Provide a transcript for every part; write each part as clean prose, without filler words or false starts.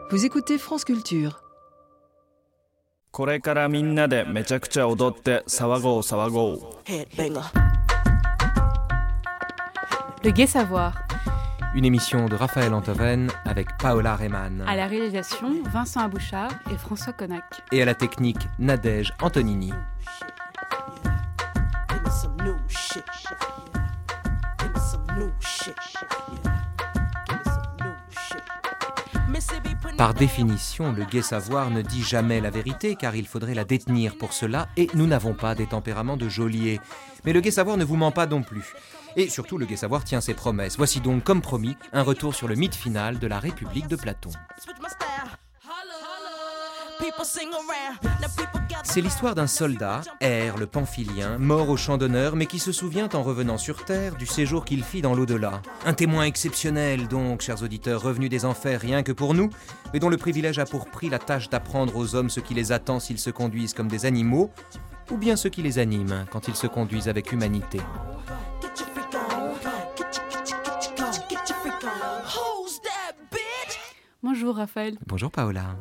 Vous écoutez France Culture. これからみんなでめちゃくちゃ踊って騒ごう騒ごう。 Le Gai Savoir. Une émission de Raphaël Antoven avec Paola Rehman. À la réalisation, Vincent Abouchard et François Connac. Et à la technique, Nadège Antonini. Par définition, le gai savoir ne dit jamais la vérité car il faudrait la détenir pour cela et nous n'avons pas des tempéraments de geôliers. Mais le gai savoir ne vous ment pas non plus. Et surtout, le gai savoir tient ses promesses. Voici donc, comme promis, un retour sur le mythe final de la République de Platon. C'est l'histoire d'un soldat, R, le Pamphilien, mort au champ d'honneur, mais qui se souvient en revenant sur Terre du séjour qu'il fit dans l'au-delà. Un témoin exceptionnel donc, chers auditeurs, revenu des enfers rien que pour nous, mais dont le privilège a pour prix la tâche d'apprendre aux hommes ce qui les attend s'ils se conduisent comme des animaux, ou bien ce qui les anime quand ils se conduisent avec humanité. Bonjour Raphaël. Bonjour Paola.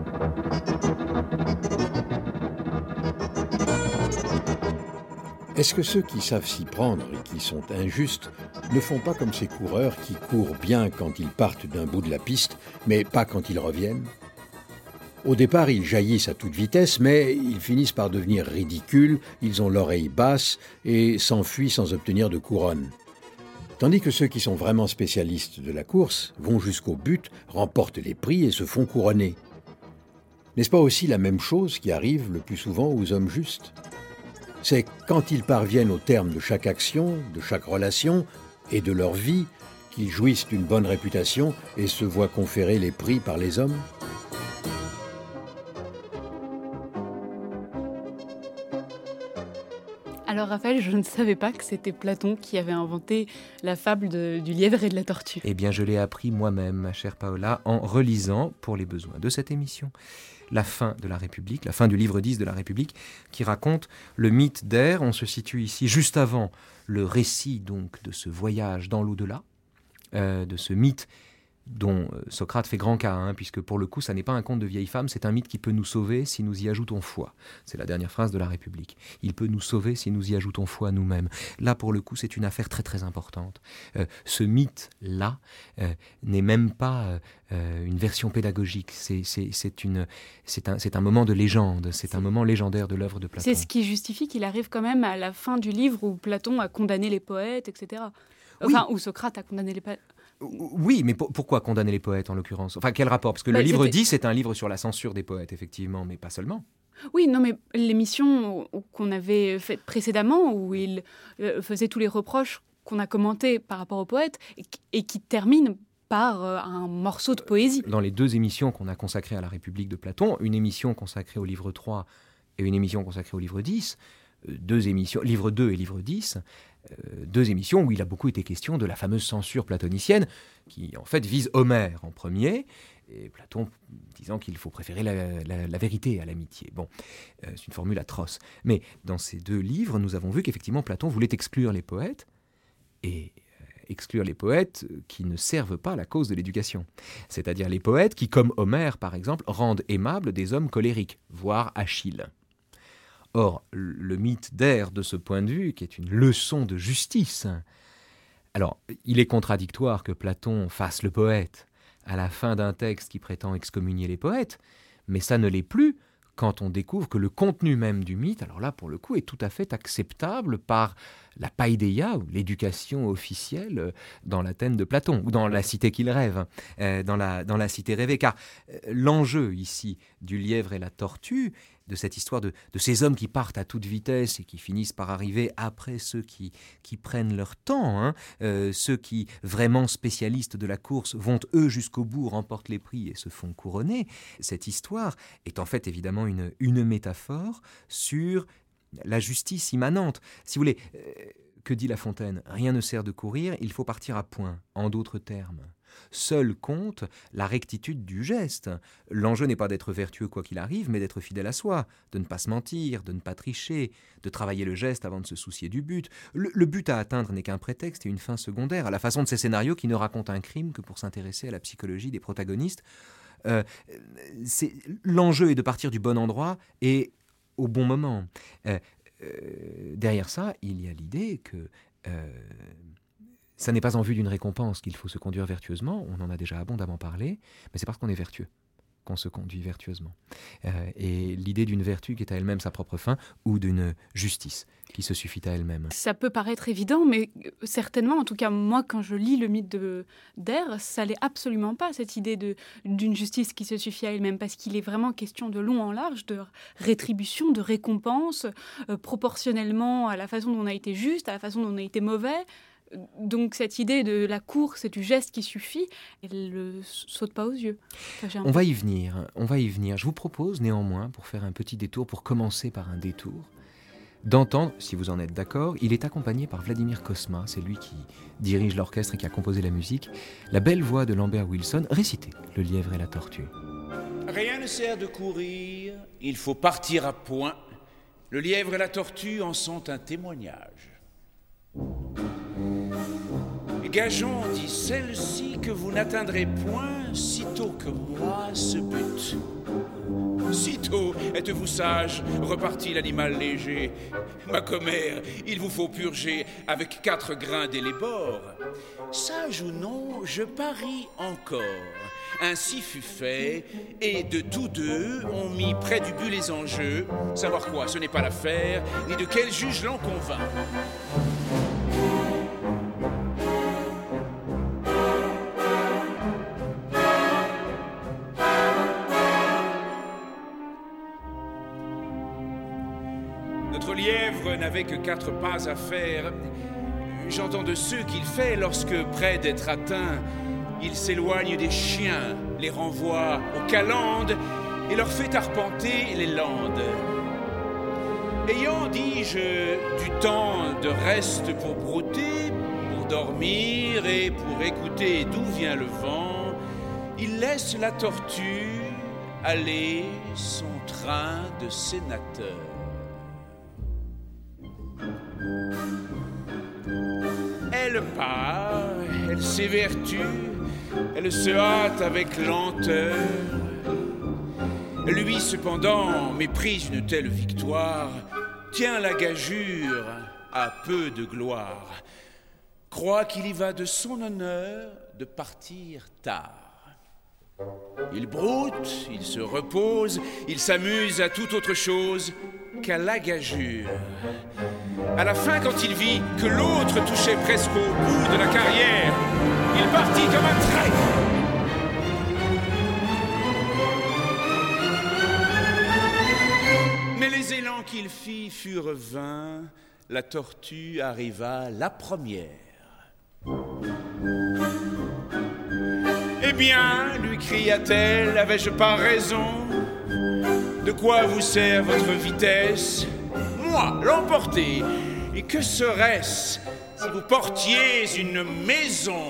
Est-ce que ceux qui savent s'y prendre et qui sont injustes ne font pas comme ces coureurs qui courent bien quand ils partent d'un bout de la piste, mais pas quand ils reviennent ? Au départ, ils jaillissent à toute vitesse, mais ils finissent par devenir ridicules, ils ont l'oreille basse et s'enfuient sans obtenir de couronne. Tandis que ceux qui sont vraiment spécialistes de la course vont jusqu'au but, remportent les prix et se font couronner. N'est-ce pas aussi la même chose qui arrive le plus souvent aux hommes justes ? C'est quand ils parviennent au terme de chaque action, de chaque relation et de leur vie, qu'ils jouissent d'une bonne réputation et se voient conférer les prix par les hommes ? Alors Raphaël, je ne savais pas que c'était Platon qui avait inventé la fable du lièvre et de la tortue. Eh bien, je l'ai appris moi-même, ma chère Paola, en relisant, pour les besoins de cette émission, la fin de la République, la fin du livre 10 de la République, qui raconte le mythe d'Air. On se situe ici juste avant le récit donc de ce voyage dans l'au-delà, de ce mythe dont Socrate fait grand cas, puisque pour le coup, ça n'est pas un conte de vieille femme, c'est un mythe qui peut nous sauver si nous y ajoutons foi. C'est la dernière phrase de la République. Il peut nous sauver si nous y ajoutons foi nous-mêmes. Là, pour le coup, c'est une affaire très très importante. Ce mythe-là n'est même pas une version pédagogique. C'est un moment de légende, c'est un moment légendaire de l'œuvre de Platon. C'est ce qui justifie qu'il arrive quand même à la fin du livre où Platon a condamné les poètes, etc. Enfin, où Socrate a condamné les poètes. Oui, mais pourquoi condamner les poètes en l'occurrence ? Enfin, quel rapport ? Parce que le livre 10 c'est un livre sur la censure des poètes, effectivement, mais pas seulement. Oui, non, mais l'émission qu'on avait faite précédemment, où il faisait tous les reproches qu'on a commentés par rapport aux poètes, et qui termine par un morceau de poésie. Dans les deux émissions qu'on a consacrées à la République de Platon, une émission consacrée au livre 3 et une émission consacrée au livre 10, deux émissions, livre 2 et livre 10, deux émissions où il a beaucoup été question de la fameuse censure platonicienne qui en fait vise Homère en premier et Platon disant qu'il faut préférer la vérité à l'amitié. Bon, c'est une formule atroce. Mais dans ces deux livres, nous avons vu qu'effectivement Platon voulait exclure les poètes et exclure les poètes qui ne servent pas à la cause de l'éducation. C'est-à-dire les poètes qui, comme Homère par exemple, rendent aimables des hommes colériques, voire Achille. Or, le mythe d'Air, de ce point de vue, qui est une leçon de justice, alors, il est contradictoire que Platon fasse le poète à la fin d'un texte qui prétend excommunier les poètes, mais ça ne l'est plus quand on découvre que le contenu même du mythe, alors là, pour le coup, est tout à fait acceptable par la paideia, ou l'éducation officielle dans l'Athènes de Platon, ou dans la cité qu'il rêve, dans la cité rêvée. Car l'enjeu ici du lièvre et la tortue, de cette histoire de ces hommes qui partent à toute vitesse et qui finissent par arriver après ceux qui prennent leur temps, ceux qui, vraiment spécialistes de la course, vont eux jusqu'au bout, remportent les prix et se font couronner. Cette histoire est en fait évidemment une métaphore sur la justice immanente. Si vous voulez, que dit La Fontaine ? Rien ne sert de courir, il faut partir à point, en d'autres termes. Seul compte la rectitude du geste. L'enjeu n'est pas d'être vertueux quoi qu'il arrive, mais d'être fidèle à soi, de ne pas se mentir, de ne pas tricher, de travailler le geste avant de se soucier du but. Le but à atteindre n'est qu'un prétexte et une fin secondaire, à la façon de ces scénarios qui ne racontent un crime que pour s'intéresser à la psychologie des protagonistes, L'enjeu est de partir du bon endroit et au bon moment. Derrière ça, il y a l'idée que ça n'est pas en vue d'une récompense qu'il faut se conduire vertueusement, on en a déjà abondamment parlé, mais c'est parce qu'on est vertueux qu'on se conduit vertueusement. Et l'idée d'une vertu qui est à elle-même sa propre fin, ou d'une justice qui se suffit à elle-même. Ça peut paraître évident, mais certainement, en tout cas moi, quand je lis le mythe d'Èr, ça l'est absolument pas, cette idée d'une justice qui se suffit à elle-même, parce qu'il est vraiment question de long en large, de rétribution, de récompense, proportionnellement à la façon dont on a été juste, à la façon dont on a été mauvais. Donc cette idée de la course et du geste qui suffit, elle ne saute pas aux yeux. On va y venir. Je vous propose néanmoins, pour faire un petit détour, pour commencer par un détour, d'entendre, si vous en êtes d'accord, il est accompagné par Vladimir Cosma, c'est lui qui dirige l'orchestre et qui a composé la musique, la belle voix de Lambert Wilson réciter Le lièvre et la tortue. Rien ne sert de courir, il faut partir à point. Le lièvre et la tortue en sont un témoignage. Gageons, dit celle-ci, que vous n'atteindrez point, sitôt que moi, ce but. Sitôt êtes-vous sage, repartit l'animal léger. Ma commère, il vous faut purger avec 4 grains d'élébore. Sage ou non, je parie encore. Ainsi fut fait, et de tous deux, on mit près du but les enjeux. Savoir quoi, ce n'est pas l'affaire, ni de quel juge l'en convainc. Notre lièvre n'avait que 4 pas à faire. J'entends de ceux qu'il fait lorsque, près d'être atteint, il s'éloigne des chiens, les renvoie aux calendes et leur fait arpenter les landes. Ayant, dis-je, du temps de reste pour brouter, pour dormir et pour écouter d'où vient le vent, il laisse la tortue aller son train de sénateur. Elle part, elle s'évertue, elle se hâte avec lenteur. Lui, cependant, méprise une telle victoire, tient la gageure à peu de gloire, croit qu'il y va de son honneur de partir tard. Il broute, il se repose, il s'amuse à toute autre chose qu'à la gageure. À la fin, quand il vit que l'autre touchait presque au bout de la carrière, il partit comme un trait. Mais les élans qu'il fit furent vains, la tortue arriva la première. Eh bien, lui cria-t-elle, avais-je pas raison? De quoi vous sert votre vitesse? Moi, l'emporter. Et que serait-ce si vous portiez une maison?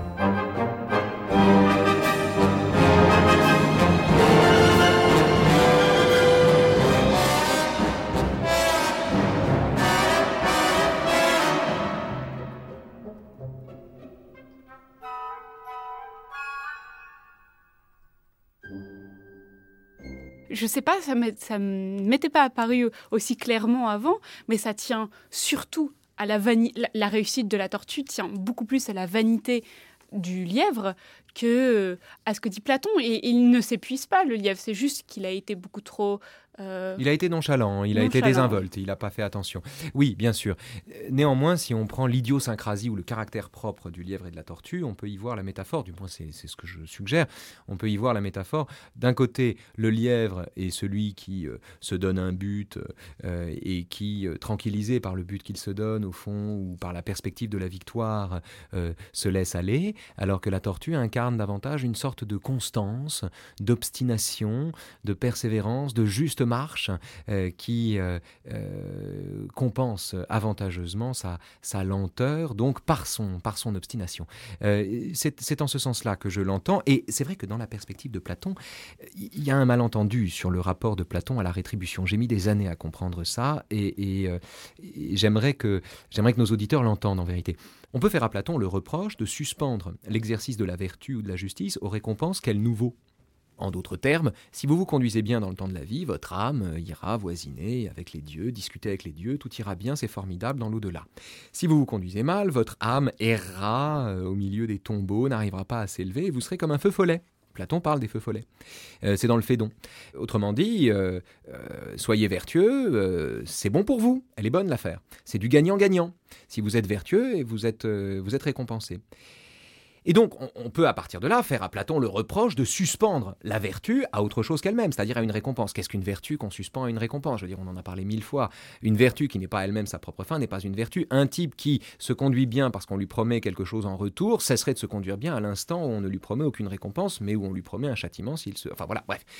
Je sais pas, ça ne m'était pas apparu aussi clairement avant, mais ça tient surtout à la réussite de la tortue tient beaucoup plus à la vanité du lièvre que à ce que dit Platon. Et il ne s'épuise pas, le lièvre, c'est juste qu'il a été beaucoup trop... Il a été nonchalant, il a été désinvolte, il n'a pas fait attention. Oui, bien sûr. Néanmoins, si on prend l'idiosyncrasie ou le caractère propre du lièvre et de la tortue, on peut y voir la métaphore, du moins c'est ce que je suggère, on peut y voir la métaphore. D'un côté, le lièvre est celui qui se donne un but et qui, tranquillisé par le but qu'il se donne, au fond, ou par la perspective de la victoire, se laisse aller, alors que la tortue incarne davantage une sorte de constance, d'obstination, de persévérance, de juste marche qui compense avantageusement sa lenteur, donc par son obstination. C'est en ce sens-là que je l'entends, et c'est vrai que dans la perspective de Platon, il y a un malentendu sur le rapport de Platon à la rétribution. J'ai mis des années à comprendre ça, et j'aimerais que nos auditeurs l'entendent en vérité. On peut faire à Platon le reproche de suspendre l'exercice de la vertu ou de la justice aux récompenses qu'elle nous vaut. En d'autres termes, si vous vous conduisez bien dans le temps de la vie, votre âme ira voisiner avec les dieux, discuter avec les dieux, tout ira bien, c'est formidable dans l'au-delà. Si vous vous conduisez mal, votre âme errera au milieu des tombeaux, n'arrivera pas à s'élever et vous serez comme un feu follet. Platon parle des feux follets. C'est dans le Phédon. Autrement dit, soyez vertueux, c'est bon pour vous. Elle est bonne l'affaire. C'est du gagnant-gagnant. Si vous êtes vertueux, vous êtes récompensé. Et donc, on peut à partir de là faire à Platon le reproche de suspendre la vertu à autre chose qu'elle-même, c'est-à-dire à une récompense. Qu'est-ce qu'une vertu qu'on suspend à une récompense ? Je veux dire, on en a parlé 1000 fois. Une vertu qui n'est pas elle-même sa propre fin n'est pas une vertu. Un type qui se conduit bien parce qu'on lui promet quelque chose en retour cesserait de se conduire bien à l'instant où on ne lui promet aucune récompense, mais où on lui promet un châtiment s'il se... Enfin voilà, bref.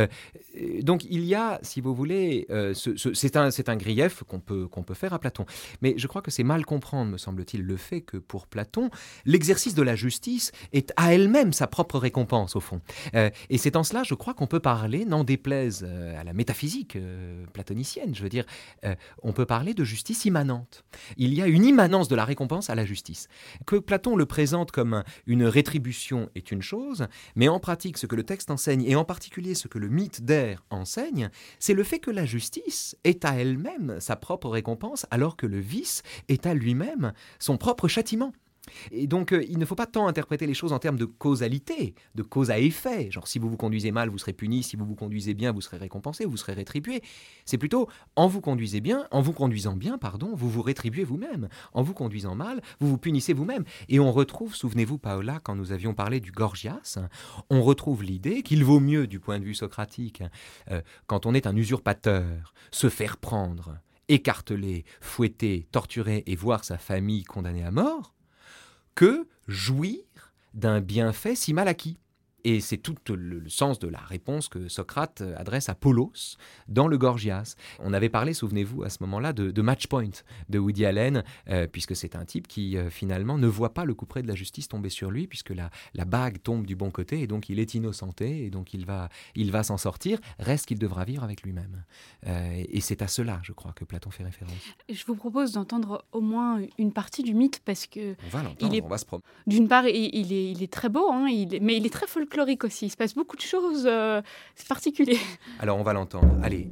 Donc il y a, si vous voulez, c'est un grief qu'on peut faire à Platon. Mais je crois que c'est mal comprendre, me semble-t-il, le fait que pour Platon, l'exercice de la justice est à elle-même sa propre récompense, au fond. Et c'est en cela, je crois, qu'on peut parler, n'en déplaise à la métaphysique platonicienne, je veux dire, on peut parler de justice immanente. Il y a une immanence de la récompense à la justice. Que Platon le présente comme une rétribution est une chose, mais en pratique, ce que le texte enseigne, et en particulier ce que le mythe d'Air enseigne, c'est le fait que la justice est à elle-même sa propre récompense, alors que le vice est à lui-même son propre châtiment. Et donc, il ne faut pas tant interpréter les choses en termes de causalité, de cause à effet. Genre, si vous vous conduisez mal, vous serez puni. Si vous vous conduisez bien, vous serez récompensé, vous serez rétribué. C'est plutôt, en vous conduisant bien, vous vous rétribuez vous-même. En vous conduisant mal, vous vous punissez vous-même. Et on retrouve, souvenez-vous, Paola, quand nous avions parlé du Gorgias, on retrouve l'idée qu'il vaut mieux, du point de vue socratique, quand on est un usurpateur, se faire prendre, écarteler, fouetter, torturer et voir sa famille condamnée à mort, que jouir d'un bienfait si mal acquis. Et c'est tout le sens de la réponse que Socrate adresse à Polos dans le Gorgias. On avait parlé, souvenez-vous, à ce moment-là, de Match Point de Woody Allen, puisque c'est un type qui, finalement, ne voit pas le couperet de la justice tomber sur lui, puisque la bague tombe du bon côté, et donc il est innocenté, et donc il va s'en sortir. Reste qu'il devra vivre avec lui-même. Et c'est à cela, je crois, que Platon fait référence. Je vous propose d'entendre au moins une partie du mythe, parce que... On va l'entendre, on va se promener. D'une part, il est très beau, hein, mais il est très folklorique aussi. Il se passe beaucoup de choses, c'est particulier. Alors, on va l'entendre. Allez.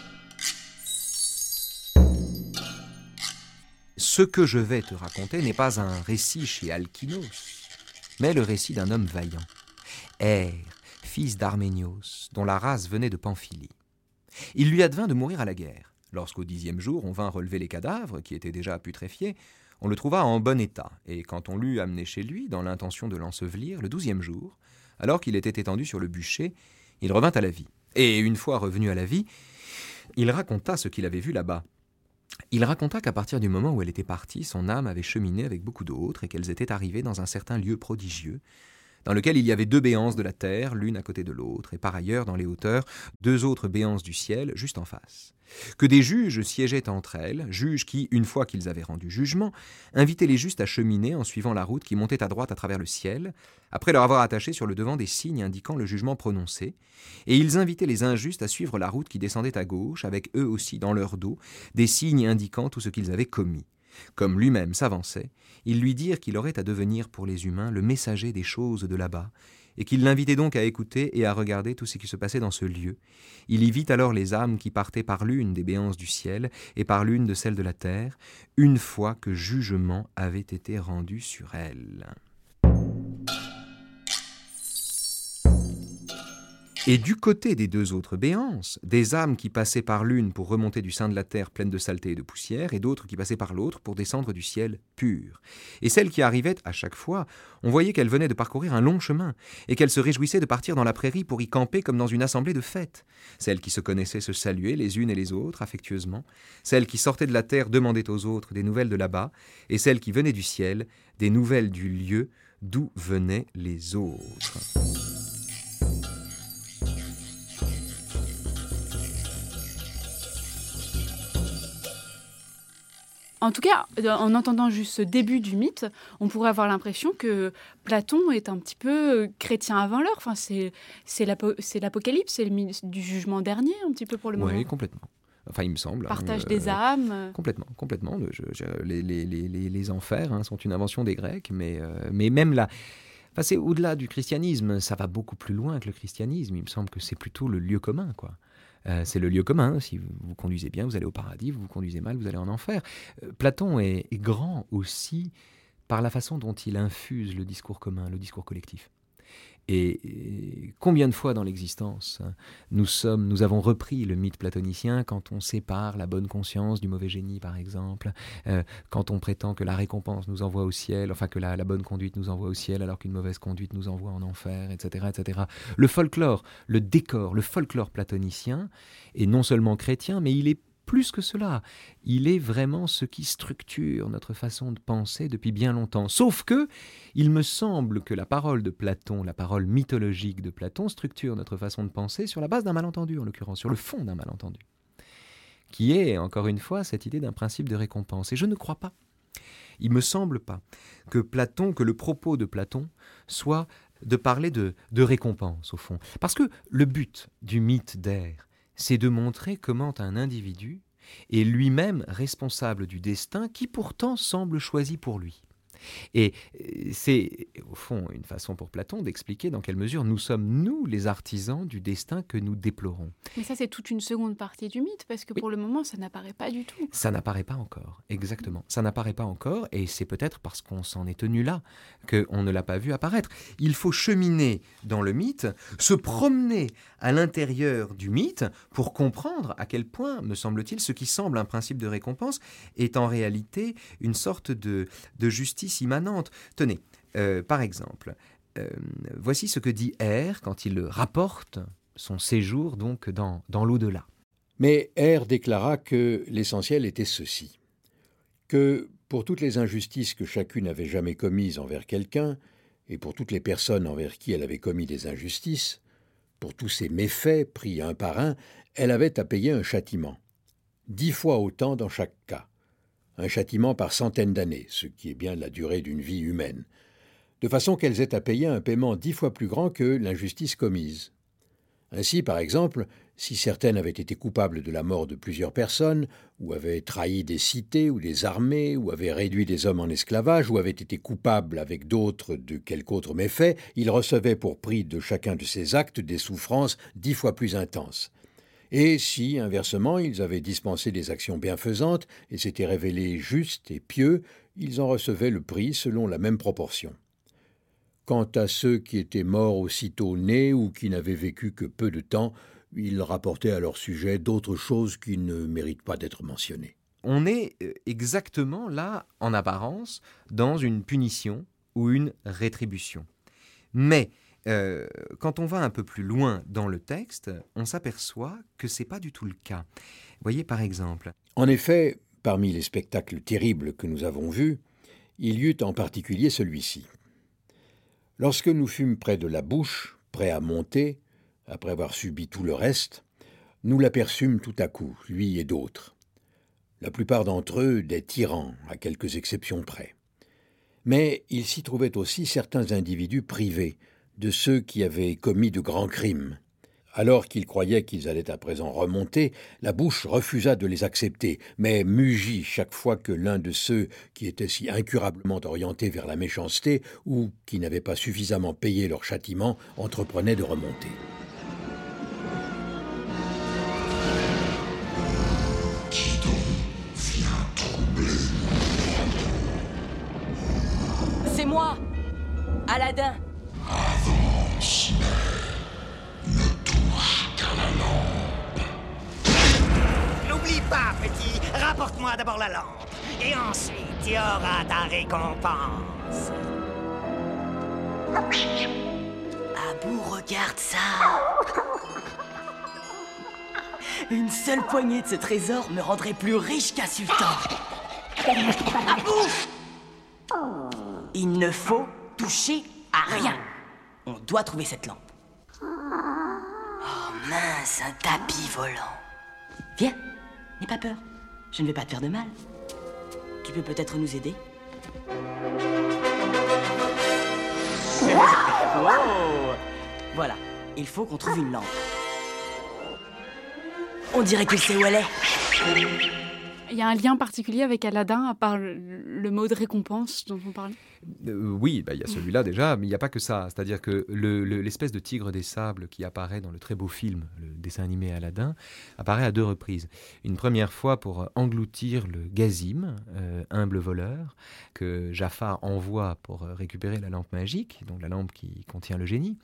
Ce que je vais te raconter n'est pas un récit chez Alkinos, mais le récit d'un homme vaillant. Air, fils d'Arménios, dont la race venait de Pamphylie. Il lui advint de mourir à la guerre. Lorsqu'au 10e jour, on vint relever les cadavres, qui étaient déjà putréfiés, on le trouva en bon état, et quand on l'eut amené chez lui, dans l'intention de l'ensevelir, le 12e jour, alors qu'il était étendu sur le bûcher, il revint à la vie. Et une fois revenu à la vie, il raconta ce qu'il avait vu là-bas. Il raconta qu'à partir du moment où elle était partie, son âme avait cheminé avec beaucoup d'autres et qu'elles étaient arrivées dans un certain lieu prodigieux, dans lequel il y avait 2 béances de la terre, l'une à côté de l'autre, et par ailleurs, dans les hauteurs, 2 autres béances du ciel, juste en face. Que des juges siégeaient entre elles, juges qui, une fois qu'ils avaient rendu jugement, invitaient les justes à cheminer en suivant la route qui montait à droite à travers le ciel, après leur avoir attaché sur le devant des signes indiquant le jugement prononcé, et ils invitaient les injustes à suivre la route qui descendait à gauche, avec eux aussi dans leur dos, des signes indiquant tout ce qu'ils avaient commis. Comme lui-même s'avançait, ils lui dirent qu'il aurait à devenir pour les humains le messager des choses de là-bas, et qu'il l'invitait donc à écouter et à regarder tout ce qui se passait dans ce lieu. Il y vit alors les âmes qui partaient par l'une des béances du ciel et par l'une de celles de la terre, une fois que jugement avait été rendu sur elles. Et du côté des 2 autres béances, des âmes qui passaient par l'une pour remonter du sein de la terre pleine de saleté et de poussière, et d'autres qui passaient par l'autre pour descendre du ciel pur. Et celles qui arrivaient à chaque fois, on voyait qu'elles venaient de parcourir un long chemin, et qu'elles se réjouissaient de partir dans la prairie pour y camper comme dans une assemblée de fête. Celles qui se connaissaient se saluaient les unes et les autres affectueusement, celles qui sortaient de la terre demandaient aux autres des nouvelles de là-bas, et celles qui venaient du ciel des nouvelles du lieu d'où venaient les autres. En tout cas, en entendant juste ce début du mythe, on pourrait avoir l'impression que Platon est un petit peu chrétien avant l'heure. Enfin, c'est l'Apocalypse, c'est le mythe du jugement dernier, un petit peu pour le moment. Oui, complètement. Enfin, il me semble. Partage des âmes. Complètement. Les enfers sont une invention des Grecs, mais même là... Enfin, c'est au-delà du christianisme, ça va beaucoup plus loin que le christianisme. Il me semble que c'est plutôt le lieu commun, quoi. C'est le lieu commun. Si vous conduisez bien, vous allez au paradis. Vous conduisez mal, vous allez en enfer. Platon est grand aussi par la façon dont il infuse le discours commun, le discours collectif. Et combien de fois dans l'existence nous avons repris le mythe platonicien quand on sépare la bonne conscience du mauvais génie, par exemple, quand on prétend que la récompense nous envoie au ciel, enfin que la bonne conduite nous envoie au ciel alors qu'une mauvaise conduite nous envoie en enfer, etc., etc. Le folklore, le décor, le folklore platonicien est non seulement chrétien, mais il est plus que cela, il est vraiment ce qui structure notre façon de penser depuis bien longtemps. Sauf que, il me semble que la parole de Platon, la parole mythologique de Platon, structure notre façon de penser sur la base d'un malentendu, en l'occurrence, sur le fond d'un malentendu, qui est, encore une fois, cette idée d'un principe de récompense. Et je ne crois pas, il me semble pas, que le propos de Platon soit de parler de récompense, au fond. Parce que le but du mythe d'Air, c'est de montrer comment un individu est lui-même responsable du destin qui pourtant semble choisi pour lui. Et c'est, au fond, une façon pour Platon d'expliquer dans quelle mesure nous sommes, nous, les artisans du destin que nous déplorons. Mais ça, c'est toute une seconde partie du mythe, parce que pour le moment, ça n'apparaît pas du tout. Ça n'apparaît pas encore, exactement. Ça n'apparaît pas encore, et c'est peut-être parce qu'on s'en est tenu là qu'on ne l'a pas vu apparaître. Il faut cheminer dans le mythe, se promener à l'intérieur du mythe pour comprendre à quel point, me semble-t-il, ce qui semble un principe de récompense est en réalité une sorte de justice immanente. Tenez, par exemple, voici ce que dit R quand il rapporte son séjour donc dans l'au-delà. Mais R déclara que l'essentiel était ceci, que pour toutes les injustices que chacune n'avait jamais commises envers quelqu'un, et pour toutes les personnes envers qui elle avait commis des injustices, pour tous ces méfaits pris un par un, elle avait à payer un châtiment, 10 fois autant dans chaque cas. Un châtiment par centaines d'années, ce qui est bien la durée d'une vie humaine, de façon qu'elles aient à payer un paiement 10 fois plus grand que l'injustice commise. Ainsi, par exemple, si certaines avaient été coupables de la mort de plusieurs personnes, ou avaient trahi des cités ou des armées, ou avaient réduit des hommes en esclavage, ou avaient été coupables avec d'autres de quelque autre méfait, ils recevaient pour prix de chacun de ces actes des souffrances 10 fois plus intenses. Et si, inversement, ils avaient dispensé des actions bienfaisantes et s'étaient révélés justes et pieux, ils en recevaient le prix selon la même proportion. Quant à ceux qui étaient morts aussitôt nés ou qui n'avaient vécu que peu de temps, ils rapportaient à leur sujet d'autres choses qui ne méritent pas d'être mentionnées. On est exactement là, en apparence, dans une punition ou une rétribution. Mais quand on va un peu plus loin dans le texte, on s'aperçoit que ce n'est pas du tout le cas. Voyez par exemple. En effet, parmi les spectacles terribles que nous avons vus, il y eut en particulier celui-ci. Lorsque nous fûmes près de la bouche, prêts à monter, après avoir subi tout le reste, nous l'aperçûmes tout à coup, lui et d'autres. La plupart d'entre eux des tyrans, à quelques exceptions près. Mais il s'y trouvait aussi certains individus privés, de ceux qui avaient commis de grands crimes. Alors qu'ils croyaient qu'ils allaient à présent remonter, la bouche refusa de les accepter, mais mugit chaque fois que l'un de ceux qui étaient si incurablement orientés vers la méchanceté ou qui n'avaient pas suffisamment payé leur châtiment entreprenait de remonter. Qui donc vient troubler mon C'est moi, Aladdin. avance, mais ne touche qu'à la lampe. N'oublie pas, petit, rapporte-moi d'abord la lampe. Et ensuite, tu auras ta récompense. Abou, regarde ça. Une seule poignée de ce trésor me rendrait plus riche qu'un sultan. Abou! Il ne faut toucher à rien. On doit trouver cette lampe. Oh mince, un tapis volant. Viens, n'aie pas peur. Je ne vais pas te faire de mal. Tu peux peut-être nous aider? Oh! Voilà, il faut qu'on trouve une lampe. On dirait qu'il sait où elle est. Il y a un lien particulier avec Aladdin, à part le mot de récompense dont on parlait? Oui, il y a celui-là déjà, mais il n'y a pas que ça. C'est-à-dire que l'espèce de tigre des sables qui apparaît dans le très beau film, le dessin animé Aladdin, apparaît à 2 reprises. Une première fois pour engloutir le Gazim, humble voleur, que Jafar envoie pour récupérer la lampe magique, donc la lampe qui contient le génie,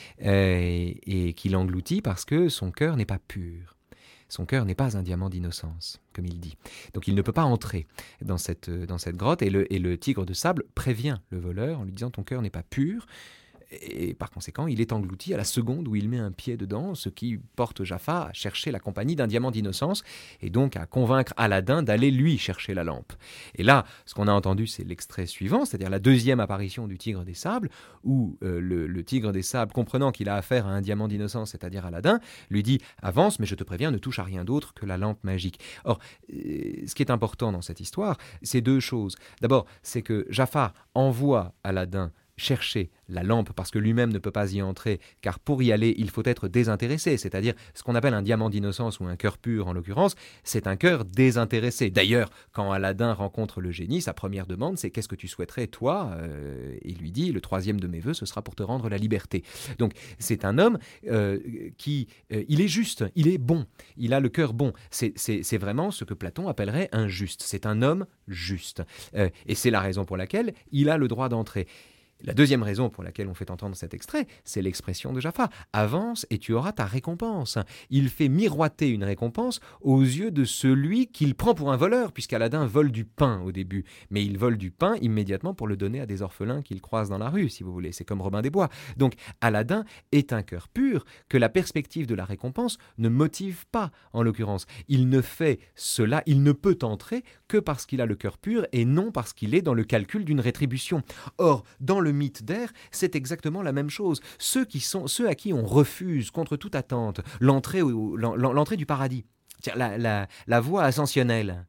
et qu'il engloutit parce que son cœur n'est pas pur. Son cœur n'est pas un diamant d'innocence, comme il dit. Donc il ne peut pas entrer dans cette grotte, et le tigre de sable prévient le voleur en lui disant « ton cœur n'est pas pur ». Et par conséquent, il est englouti à la seconde où il met un pied dedans, ce qui porte Jafar à chercher la compagnie d'un diamant d'innocence et donc à convaincre Aladdin d'aller lui chercher la lampe. Et là, ce qu'on a entendu, c'est l'extrait suivant, c'est-à-dire la deuxième apparition du tigre des sables, où le tigre des sables, comprenant qu'il a affaire à un diamant d'innocence, c'est-à-dire Aladdin, lui dit « avance, mais je te préviens, ne touche à rien d'autre que la lampe magique ». Or, ce qui est important dans cette histoire, c'est 2 choses. D'abord, c'est que Jafar envoie Aladdin chercher la lampe parce que lui-même ne peut pas y entrer, car pour y aller, il faut être désintéressé, c'est-à-dire ce qu'on appelle un diamant d'innocence ou un cœur pur en l'occurrence, c'est un cœur désintéressé. D'ailleurs, quand Aladdin rencontre le génie, sa première demande, c'est « qu'est-ce que tu souhaiterais, toi ?» Il lui dit « le 3e de mes vœux, ce sera pour te rendre la liberté ». Donc, c'est un homme qui... il est juste, il est bon, il a le cœur bon. C'est vraiment ce que Platon appellerait un juste. C'est un homme juste. Et c'est la raison pour laquelle il a le droit d'entrer. La deuxième raison pour laquelle on fait entendre cet extrait, c'est l'expression de Jafar. « Avance et tu auras ta récompense ». Il fait miroiter une récompense aux yeux de celui qu'il prend pour un voleur, puisqu'Aladin vole du pain au début. Mais il vole du pain immédiatement pour le donner à des orphelins qu'il croise dans la rue, si vous voulez. C'est comme Robin des Bois. Donc Aladin est un cœur pur que la perspective de la récompense ne motive pas, en l'occurrence. Il ne fait cela, il ne peut entrer que parce qu'il a le cœur pur et non parce qu'il est dans le calcul d'une rétribution. Or, dans le mythe d'Air, c'est exactement la même chose. Ceux à qui on refuse contre toute attente l'entrée du paradis, la voie ascensionnelle,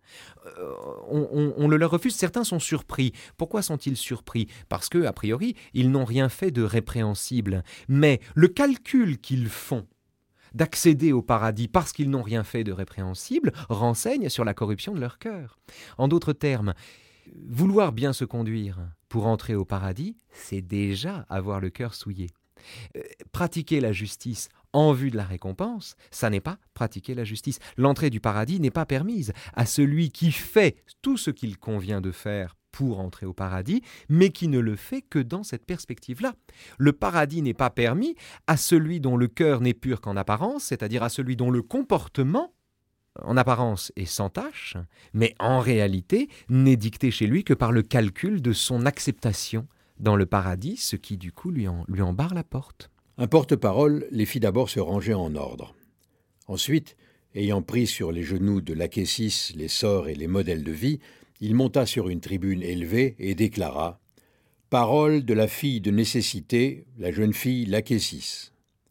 on le leur refuse. Certains sont surpris. Pourquoi sont-ils surpris? Parce que, a priori, ils n'ont rien fait de répréhensible. Mais le calcul qu'ils font d'accéder au paradis parce qu'ils n'ont rien fait de répréhensible renseigne sur la corruption de leur cœur. En d'autres termes, vouloir bien se conduire pour entrer au paradis, c'est déjà avoir le cœur souillé. Pratiquer la justice en vue de la récompense, ça n'est pas pratiquer la justice. L'entrée du paradis n'est pas permise à celui qui fait tout ce qu'il convient de faire pour entrer au paradis, mais qui ne le fait que dans cette perspective-là. Le paradis n'est pas permis à celui dont le cœur n'est pur qu'en apparence, c'est-à-dire à celui dont le comportement en apparence est sans tache, mais en réalité n'est dicté chez lui que par le calcul de son acceptation dans le paradis, ce qui du coup lui en barre la porte. Un porte-parole les fit d'abord se ranger en ordre. Ensuite, ayant pris sur les genoux de Lachesis les sorts et les modèles de vie, il monta sur une tribune élevée et déclara « Parole de la fille de nécessité, la jeune fille Lachesis.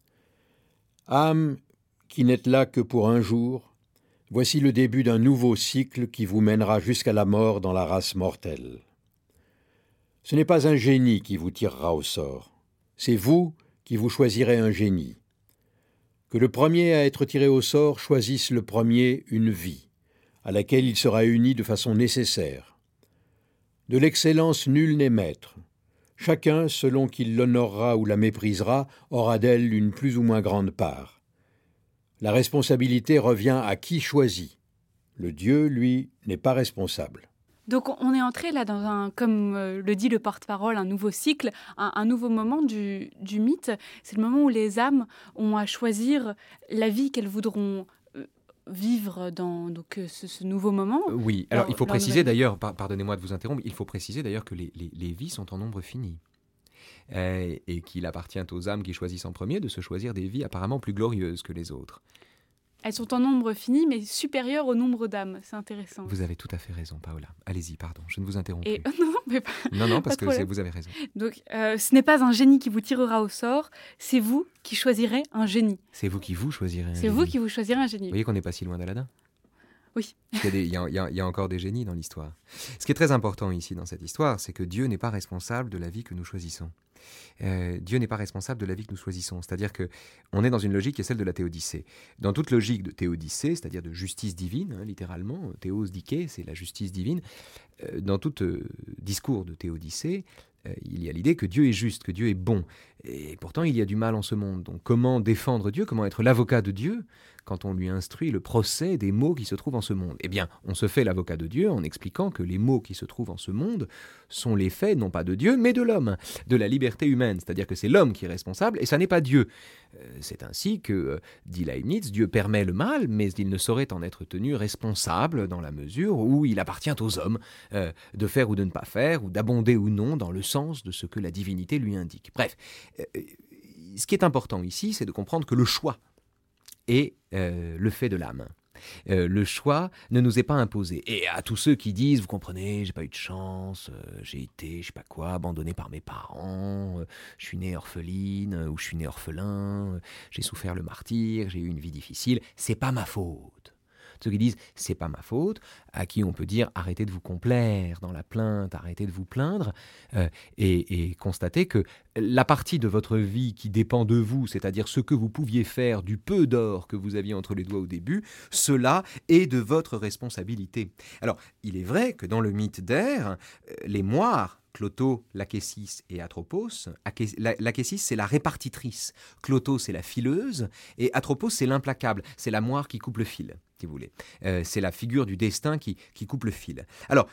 Âme qui n'êtes là que pour un jour, voici le début d'un nouveau cycle qui vous mènera jusqu'à la mort dans la race mortelle. Ce n'est pas un génie qui vous tirera au sort, c'est vous qui vous choisirez un génie. Que le premier à être tiré au sort choisisse le premier une vie, à laquelle il sera uni de façon nécessaire. De l'excellence nul n'est maître. Chacun, selon qu'il l'honorera ou la méprisera, aura d'elle une plus ou moins grande part. La responsabilité revient à qui choisit. Le Dieu, lui, n'est pas responsable. » Donc on est entré là dans un, comme le dit le porte-parole, un nouveau cycle, un nouveau moment du mythe. C'est le moment où les âmes ont à choisir la vie qu'elles voudront vivre dans donc, ce nouveau moment. Oui, alors il faut préciser d'ailleurs, pardonnez-moi de vous interrompre, il faut préciser d'ailleurs que les vies sont en nombre fini. Et qu'il appartient aux âmes qui choisissent en premier de se choisir des vies apparemment plus glorieuses que les autres. Elles sont en nombre fini, mais supérieur au nombre d'âmes. C'est intéressant. Vous avez tout à fait raison, Paola. Allez-y, pardon, je ne vous interromps plus. Non, parce que vous avez raison. Donc, ce n'est pas un génie qui vous tirera au sort, c'est vous qui choisirez un génie. C'est vous qui vous choisirez un génie. C'est vous qui vous choisirez un génie. Vous voyez qu'on n'est pas si loin d'Aladin. Oui. Il y a encore des génies dans l'histoire. Ce qui est très important ici dans cette histoire, c'est que Dieu n'est pas responsable de la vie que nous choisissons. Dieu n'est pas responsable de la vie que nous choisissons. C'est-à-dire qu'on est dans une logique qui est celle de la théodicée. Dans toute logique de théodicée, c'est-à-dire de justice divine, littéralement, théos dikē, c'est la justice divine, dans tout discours de théodicée, il y a l'idée que Dieu est juste, que Dieu est bon. Et pourtant, il y a du mal en ce monde. Donc comment défendre Dieu, comment être l'avocat de Dieu quand on lui instruit le procès des maux qui se trouvent en ce monde? Eh bien, on se fait l'avocat de Dieu en expliquant que les maux qui se trouvent en ce monde sont les faits, non pas de Dieu, mais de l'homme, de la liberté humaine. C'est-à-dire que c'est l'homme qui est responsable et ça n'est pas Dieu. C'est ainsi que, dit Leibniz, Dieu permet le mal, mais il ne saurait en être tenu responsable dans la mesure où il appartient aux hommes de faire ou de ne pas faire, ou d'abonder ou non dans le sens de ce que la divinité lui indique. Bref, ce qui est important ici, c'est de comprendre que le choix est le fait de l'âme. Le choix ne nous est pas imposé. Et à tous ceux qui disent, vous comprenez, j'ai pas eu de chance, j'ai été, je sais pas quoi, abandonné par mes parents, je suis né orpheline, ou je suis né orphelin, j'ai souffert le martyre, j'ai eu une vie difficile, c'est pas ma faute. Ceux qui disent « c'est pas ma faute », à qui on peut dire « arrêtez de vous complaire dans la plainte, arrêtez de vous plaindre », et constatez que la partie de votre vie qui dépend de vous, c'est-à-dire ce que vous pouviez faire du peu d'or que vous aviez entre les doigts au début, cela est de votre responsabilité. Alors, il est vrai que dans le mythe d'Air, les moires, Clotho, Lachésis et Atropos. Lachésis, c'est la répartitrice. Clotho, c'est la fileuse. Et Atropos, c'est l'implacable. C'est la moire qui coupe le fil, si vous voulez. C'est la figure du destin qui coupe le fil. Alors,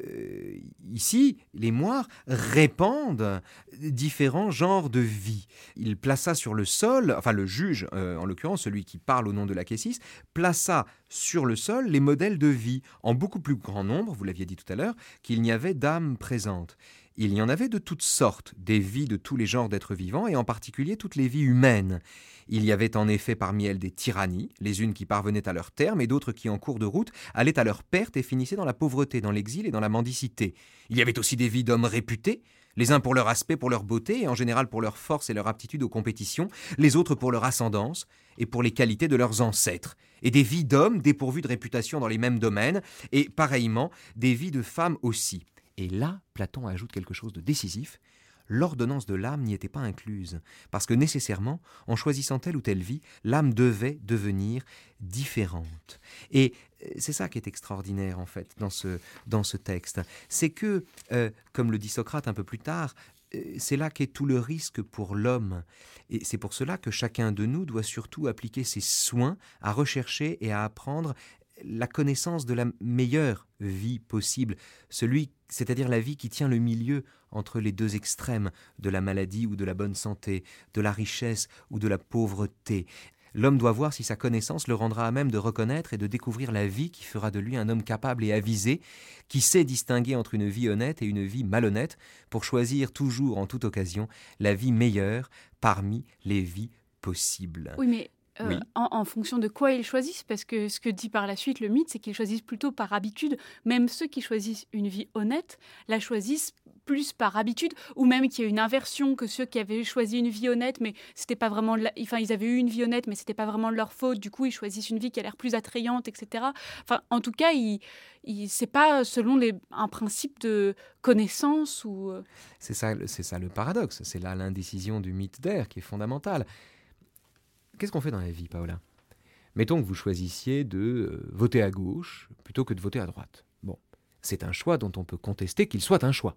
ici, les moires répandent différents genres de vie. Il plaça sur le sol, enfin le juge, en l'occurrence, celui qui parle au nom de Lachésis, plaça sur le sol les modèles de vie, en beaucoup plus grand nombre, vous l'aviez dit tout à l'heure, qu'il n'y avait d'âmes présentes. Il y en avait de toutes sortes, des vies de tous les genres d'êtres vivants, et en particulier toutes les vies humaines. Il y avait en effet parmi elles des tyrannies, les unes qui parvenaient à leur terme, et d'autres qui, en cours de route, allaient à leur perte et finissaient dans la pauvreté, dans l'exil et dans la mendicité. Il y avait aussi des vies d'hommes réputés, les uns pour leur aspect, pour leur beauté, et en général pour leur force et leur aptitude aux compétitions, les autres pour leur ascendance et pour les qualités de leurs ancêtres, et des vies d'hommes dépourvus de réputation dans les mêmes domaines, et pareillement des vies de femmes aussi. Et là, Platon ajoute quelque chose de décisif. L'ordonnance de l'âme n'y était pas incluse, parce que nécessairement, en choisissant telle ou telle vie, l'âme devait devenir différente. Et c'est ça qui est extraordinaire, en fait, dans ce texte. C'est que, comme le dit Socrate un peu plus tard, c'est là qu'est tout le risque pour l'homme. Et c'est pour cela que chacun de nous doit surtout appliquer ses soins à rechercher et à apprendre la connaissance de la meilleure vie possible, c'est-à-dire la vie qui tient le milieu entre les deux extrêmes de la maladie ou de la bonne santé, de la richesse ou de la pauvreté. L'homme doit voir si sa connaissance le rendra à même de reconnaître et de découvrir la vie qui fera de lui un homme capable et avisé, qui sait distinguer entre une vie honnête et une vie malhonnête, pour choisir toujours en toute occasion la vie meilleure parmi les vies possibles. Oui, mais Oui. en fonction de quoi ils choisissent, parce que ce que dit par la suite le mythe, c'est qu'ils choisissent plutôt par habitude. Même ceux qui choisissent une vie honnête la choisissent plus par habitude, ou même qu'il y a une inversion, que ceux qui avaient choisi une vie honnête, mais c'était pas vraiment, ils avaient eu une vie honnête, mais c'était pas vraiment de leur faute. Du coup, ils choisissent une vie qui a l'air plus attrayante, etc. Enfin, en tout cas, c'est pas selon un principe de connaissance ou. C'est ça le paradoxe. C'est là l'indécision du mythe d'Air qui est fondamentale. Qu'est-ce qu'on fait dans la vie, Paola ? Mettons que vous choisissiez de voter à gauche plutôt que de voter à droite. Bon, c'est un choix dont on peut contester qu'il soit un choix.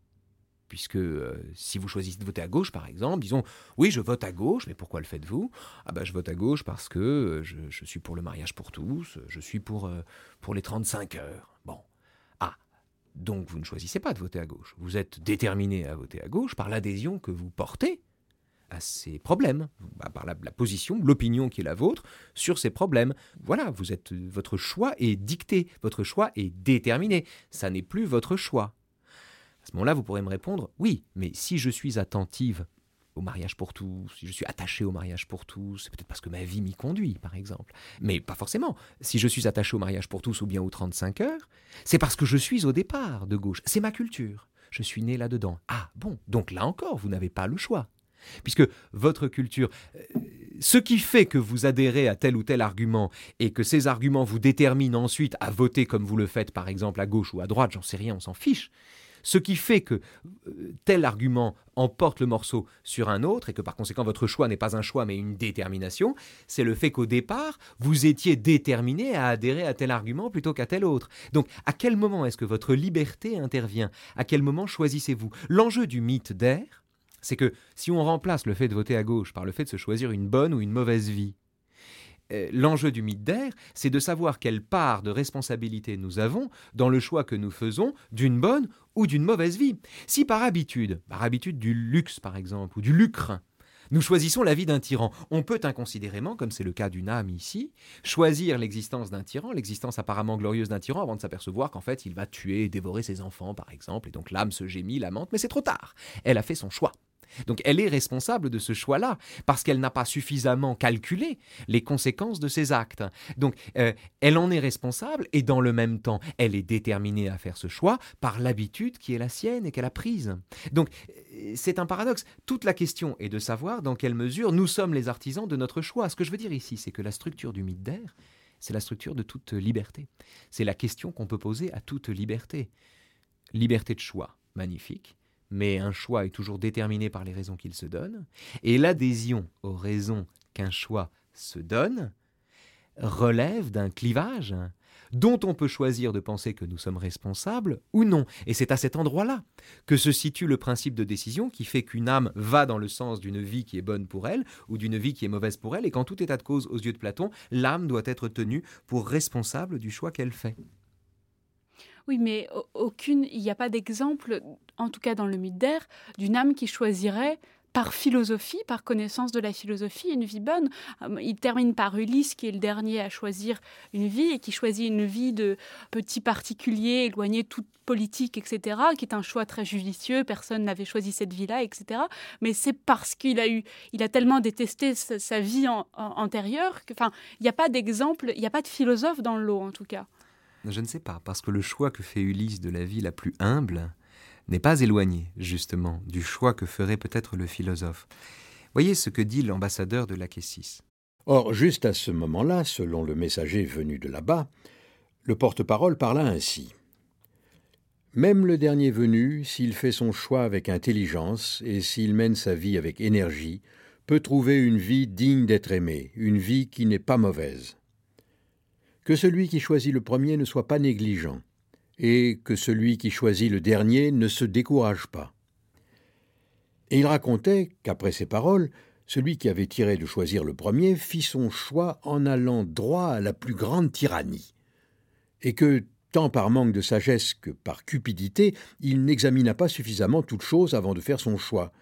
Puisque si vous choisissez de voter à gauche, par exemple, disons « Oui, je vote à gauche, mais pourquoi le faites-vous » ? « Ah ben, je vote à gauche parce que je suis pour le mariage pour tous, je suis pour les 35 heures. » Bon. Ah, donc vous ne choisissez pas de voter à gauche. Vous êtes déterminé à voter à gauche par l'adhésion que vous portez à ces problèmes, par la position, l'opinion qui est la vôtre sur ces problèmes. Voilà, votre choix est dicté, votre choix est déterminé. Ça n'est plus votre choix. À ce moment-là, vous pourrez me répondre, oui, mais si je suis attentive au mariage pour tous, si je suis attaché au mariage pour tous, c'est peut-être parce que ma vie m'y conduit, par exemple. Mais pas forcément. Si je suis attaché au mariage pour tous ou bien aux 35 heures, c'est parce que je suis au départ de gauche. C'est ma culture. Je suis né là-dedans. Ah bon, donc là encore, vous n'avez pas le choix. Puisque votre culture, ce qui fait que vous adhérez à tel ou tel argument et que ces arguments vous déterminent ensuite à voter comme vous le faites par exemple à gauche ou à droite, j'en sais rien, on s'en fiche. Ce qui fait que tel argument emporte le morceau sur un autre et que par conséquent votre choix n'est pas un choix mais une détermination, c'est le fait qu'au départ, vous étiez déterminé à adhérer à tel argument plutôt qu'à tel autre. Donc, à quel moment est-ce que votre liberté intervient? À quel moment choisissez-vous? L'enjeu du mythe d'Air, c'est que si on remplace le fait de voter à gauche par le fait de se choisir une bonne ou une mauvaise vie, l'enjeu du mythe d'Air, c'est de savoir quelle part de responsabilité nous avons dans le choix que nous faisons d'une bonne ou d'une mauvaise vie. Si par habitude du luxe par exemple, ou du lucre, nous choisissons la vie d'un tyran, on peut inconsidérément, comme c'est le cas d'une âme ici, choisir l'existence d'un tyran, l'existence apparemment glorieuse d'un tyran, avant de s'apercevoir qu'en fait il va tuer et dévorer ses enfants par exemple, et donc l'âme se gémit, lamente, mais c'est trop tard, elle a fait son choix. Donc elle est responsable de ce choix-là, parce qu'elle n'a pas suffisamment calculé les conséquences de ses actes. Donc elle en est responsable, et dans le même temps, elle est déterminée à faire ce choix par l'habitude qui est la sienne et qu'elle a prise. Donc c'est un paradoxe. Toute la question est de savoir dans quelle mesure nous sommes les artisans de notre choix. Ce que je veux dire ici, c'est que la structure du mythe d'Air, c'est la structure de toute liberté. C'est la question qu'on peut poser à toute liberté. Liberté de choix, magnifique. Mais un choix est toujours déterminé par les raisons qu'il se donne, et l'adhésion aux raisons qu'un choix se donne relève d'un clivage dont on peut choisir de penser que nous sommes responsables ou non. Et c'est à cet endroit-là que se situe le principe de décision qui fait qu'une âme va dans le sens d'une vie qui est bonne pour elle ou d'une vie qui est mauvaise pour elle, et qu'en tout état de cause, aux yeux de Platon, l'âme doit être tenue pour responsable du choix qu'elle fait. Oui, mais il n'y a pas d'exemple, en tout cas dans le mythe d'Air, d'une âme qui choisirait par philosophie, par connaissance de la philosophie, une vie bonne. Il termine par Ulysse, qui est le dernier à choisir une vie, et qui choisit une vie de petit particulier, éloigné de toute politique, etc., qui est un choix très judicieux, personne n'avait choisi cette vie-là, etc. Mais c'est parce qu'il a tellement détesté sa vie antérieure, il n'y a pas d'exemple, il n'y a pas de philosophe dans le lot, en tout cas. Je ne sais pas, parce que le choix que fait Ulysse de la vie la plus humble n'est pas éloigné, justement, du choix que ferait peut-être le philosophe. Voyez ce que dit l'ambassadeur de Lacessis. Or, juste à ce moment-là, selon le messager venu de là-bas, le porte-parole parla ainsi. « Même le dernier venu, s'il fait son choix avec intelligence et s'il mène sa vie avec énergie, peut trouver une vie digne d'être aimée, une vie qui n'est pas mauvaise. Que celui qui choisit le premier ne soit pas négligent, et que celui qui choisit le dernier ne se décourage pas. » Et il racontait qu'après ces paroles, celui qui avait tiré de choisir le premier fit son choix en allant droit à la plus grande tyrannie, et que, tant par manque de sagesse que par cupidité, il n'examina pas suffisamment toute chose avant de faire son choix,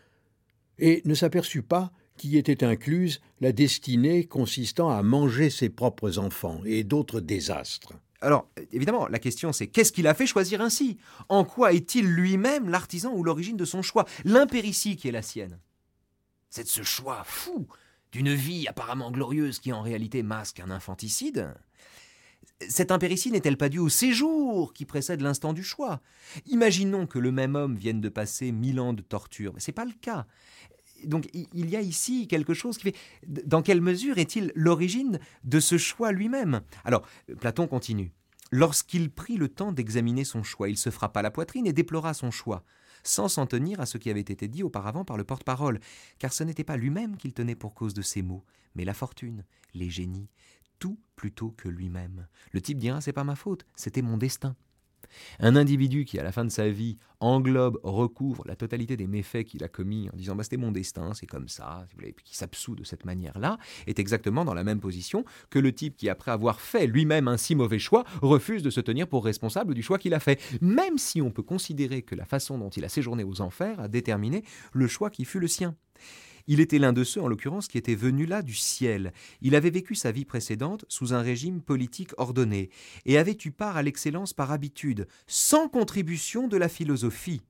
et ne s'aperçut pas qu'y était incluse la destinée consistant à manger ses propres enfants et d'autres désastres. Alors, évidemment, la question c'est qu'est-ce qu'il a fait choisir ainsi? En quoi est-il lui-même l'artisan ou l'origine de son choix? L'impéritie qui est la sienne, c'est de ce choix fou d'une vie apparemment glorieuse qui en réalité masque un infanticide. Cette impéritie n'est-elle pas due au séjour qui précède l'instant du choix? Imaginons que le même homme vienne de passer 1000 ans de torture, mais ce n'est pas le cas. Donc il y a ici quelque chose qui fait... Dans quelle mesure est-il l'origine de ce choix lui-même? Alors, Platon continue. Lorsqu'il prit le temps d'examiner son choix, il se frappa la poitrine et déplora son choix, sans s'en tenir à ce qui avait été dit auparavant par le porte-parole, car ce n'était pas lui-même qu'il tenait pour cause de ses maux, mais la fortune, les génies, tout plutôt que lui-même. Le type dira, c'est pas ma faute, c'était mon destin. Un individu qui, à la fin de sa vie, englobe, recouvre la totalité des méfaits qu'il a commis en disant c'était mon destin, c'est comme ça, si vous voulez, puis qui s'absout de cette manière-là, est exactement dans la même position que le type qui, après avoir fait lui-même un si mauvais choix, refuse de se tenir pour responsable du choix qu'il a fait, même si on peut considérer que la façon dont il a séjourné aux enfers a déterminé le choix qui fut le sien. Il était l'un de ceux, en l'occurrence, qui était venu là du ciel. Il avait vécu sa vie précédente sous un régime politique ordonné et avait eu part à l'excellence par habitude, sans contribution de la philosophie.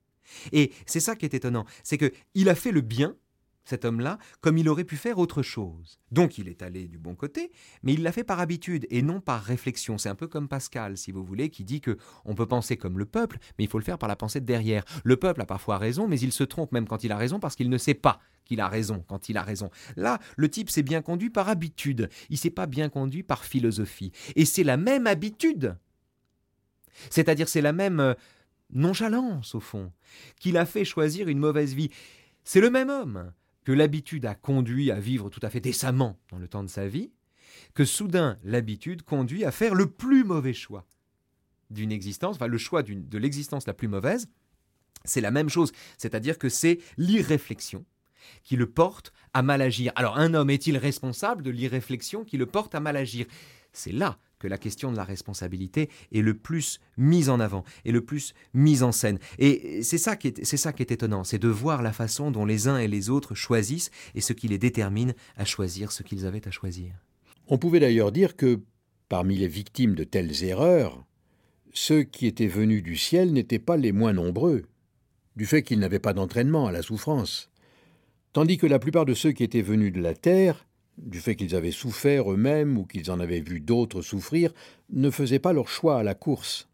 Et c'est ça qui est étonnant, c'est qu'il a fait le bien, cet homme-là, comme il aurait pu faire autre chose. Donc il est allé du bon côté, mais il l'a fait par habitude et non par réflexion. C'est un peu comme Pascal, si vous voulez, qui dit qu'on peut penser comme le peuple, mais il faut le faire par la pensée de derrière. Le peuple a parfois raison, mais il se trompe même quand il a raison parce qu'il ne sait pas qu'il a raison quand il a raison. Là, le type s'est bien conduit par habitude, il ne s'est pas bien conduit par philosophie. Et c'est la même habitude, c'est-à-dire c'est la même nonchalance, au fond, qui l'a fait choisir une mauvaise vie. C'est le même homme que l'habitude a conduit à vivre tout à fait décemment dans le temps de sa vie, que soudain l'habitude conduit à faire le plus mauvais choix d'une existence, enfin le choix de l'existence la plus mauvaise. C'est la même chose, c'est-à-dire que c'est l'irréflexion qui le porte à mal agir. Alors un homme est-il responsable de l'irréflexion qui le porte à mal agir ? C'est là que la question de la responsabilité est le plus mise en avant, et le plus mise en scène. Et c'est ça qui est étonnant, c'est de voir la façon dont les uns et les autres choisissent et ce qui les détermine à choisir ce qu'ils avaient à choisir. On pouvait d'ailleurs dire que, parmi les victimes de telles erreurs, ceux qui étaient venus du ciel n'étaient pas les moins nombreux, du fait qu'ils n'avaient pas d'entraînement à la souffrance, tandis que la plupart de ceux qui étaient venus de la terre, du fait qu'ils avaient souffert eux-mêmes ou qu'ils en avaient vu d'autres souffrir, ne faisaient pas leur choix à la course.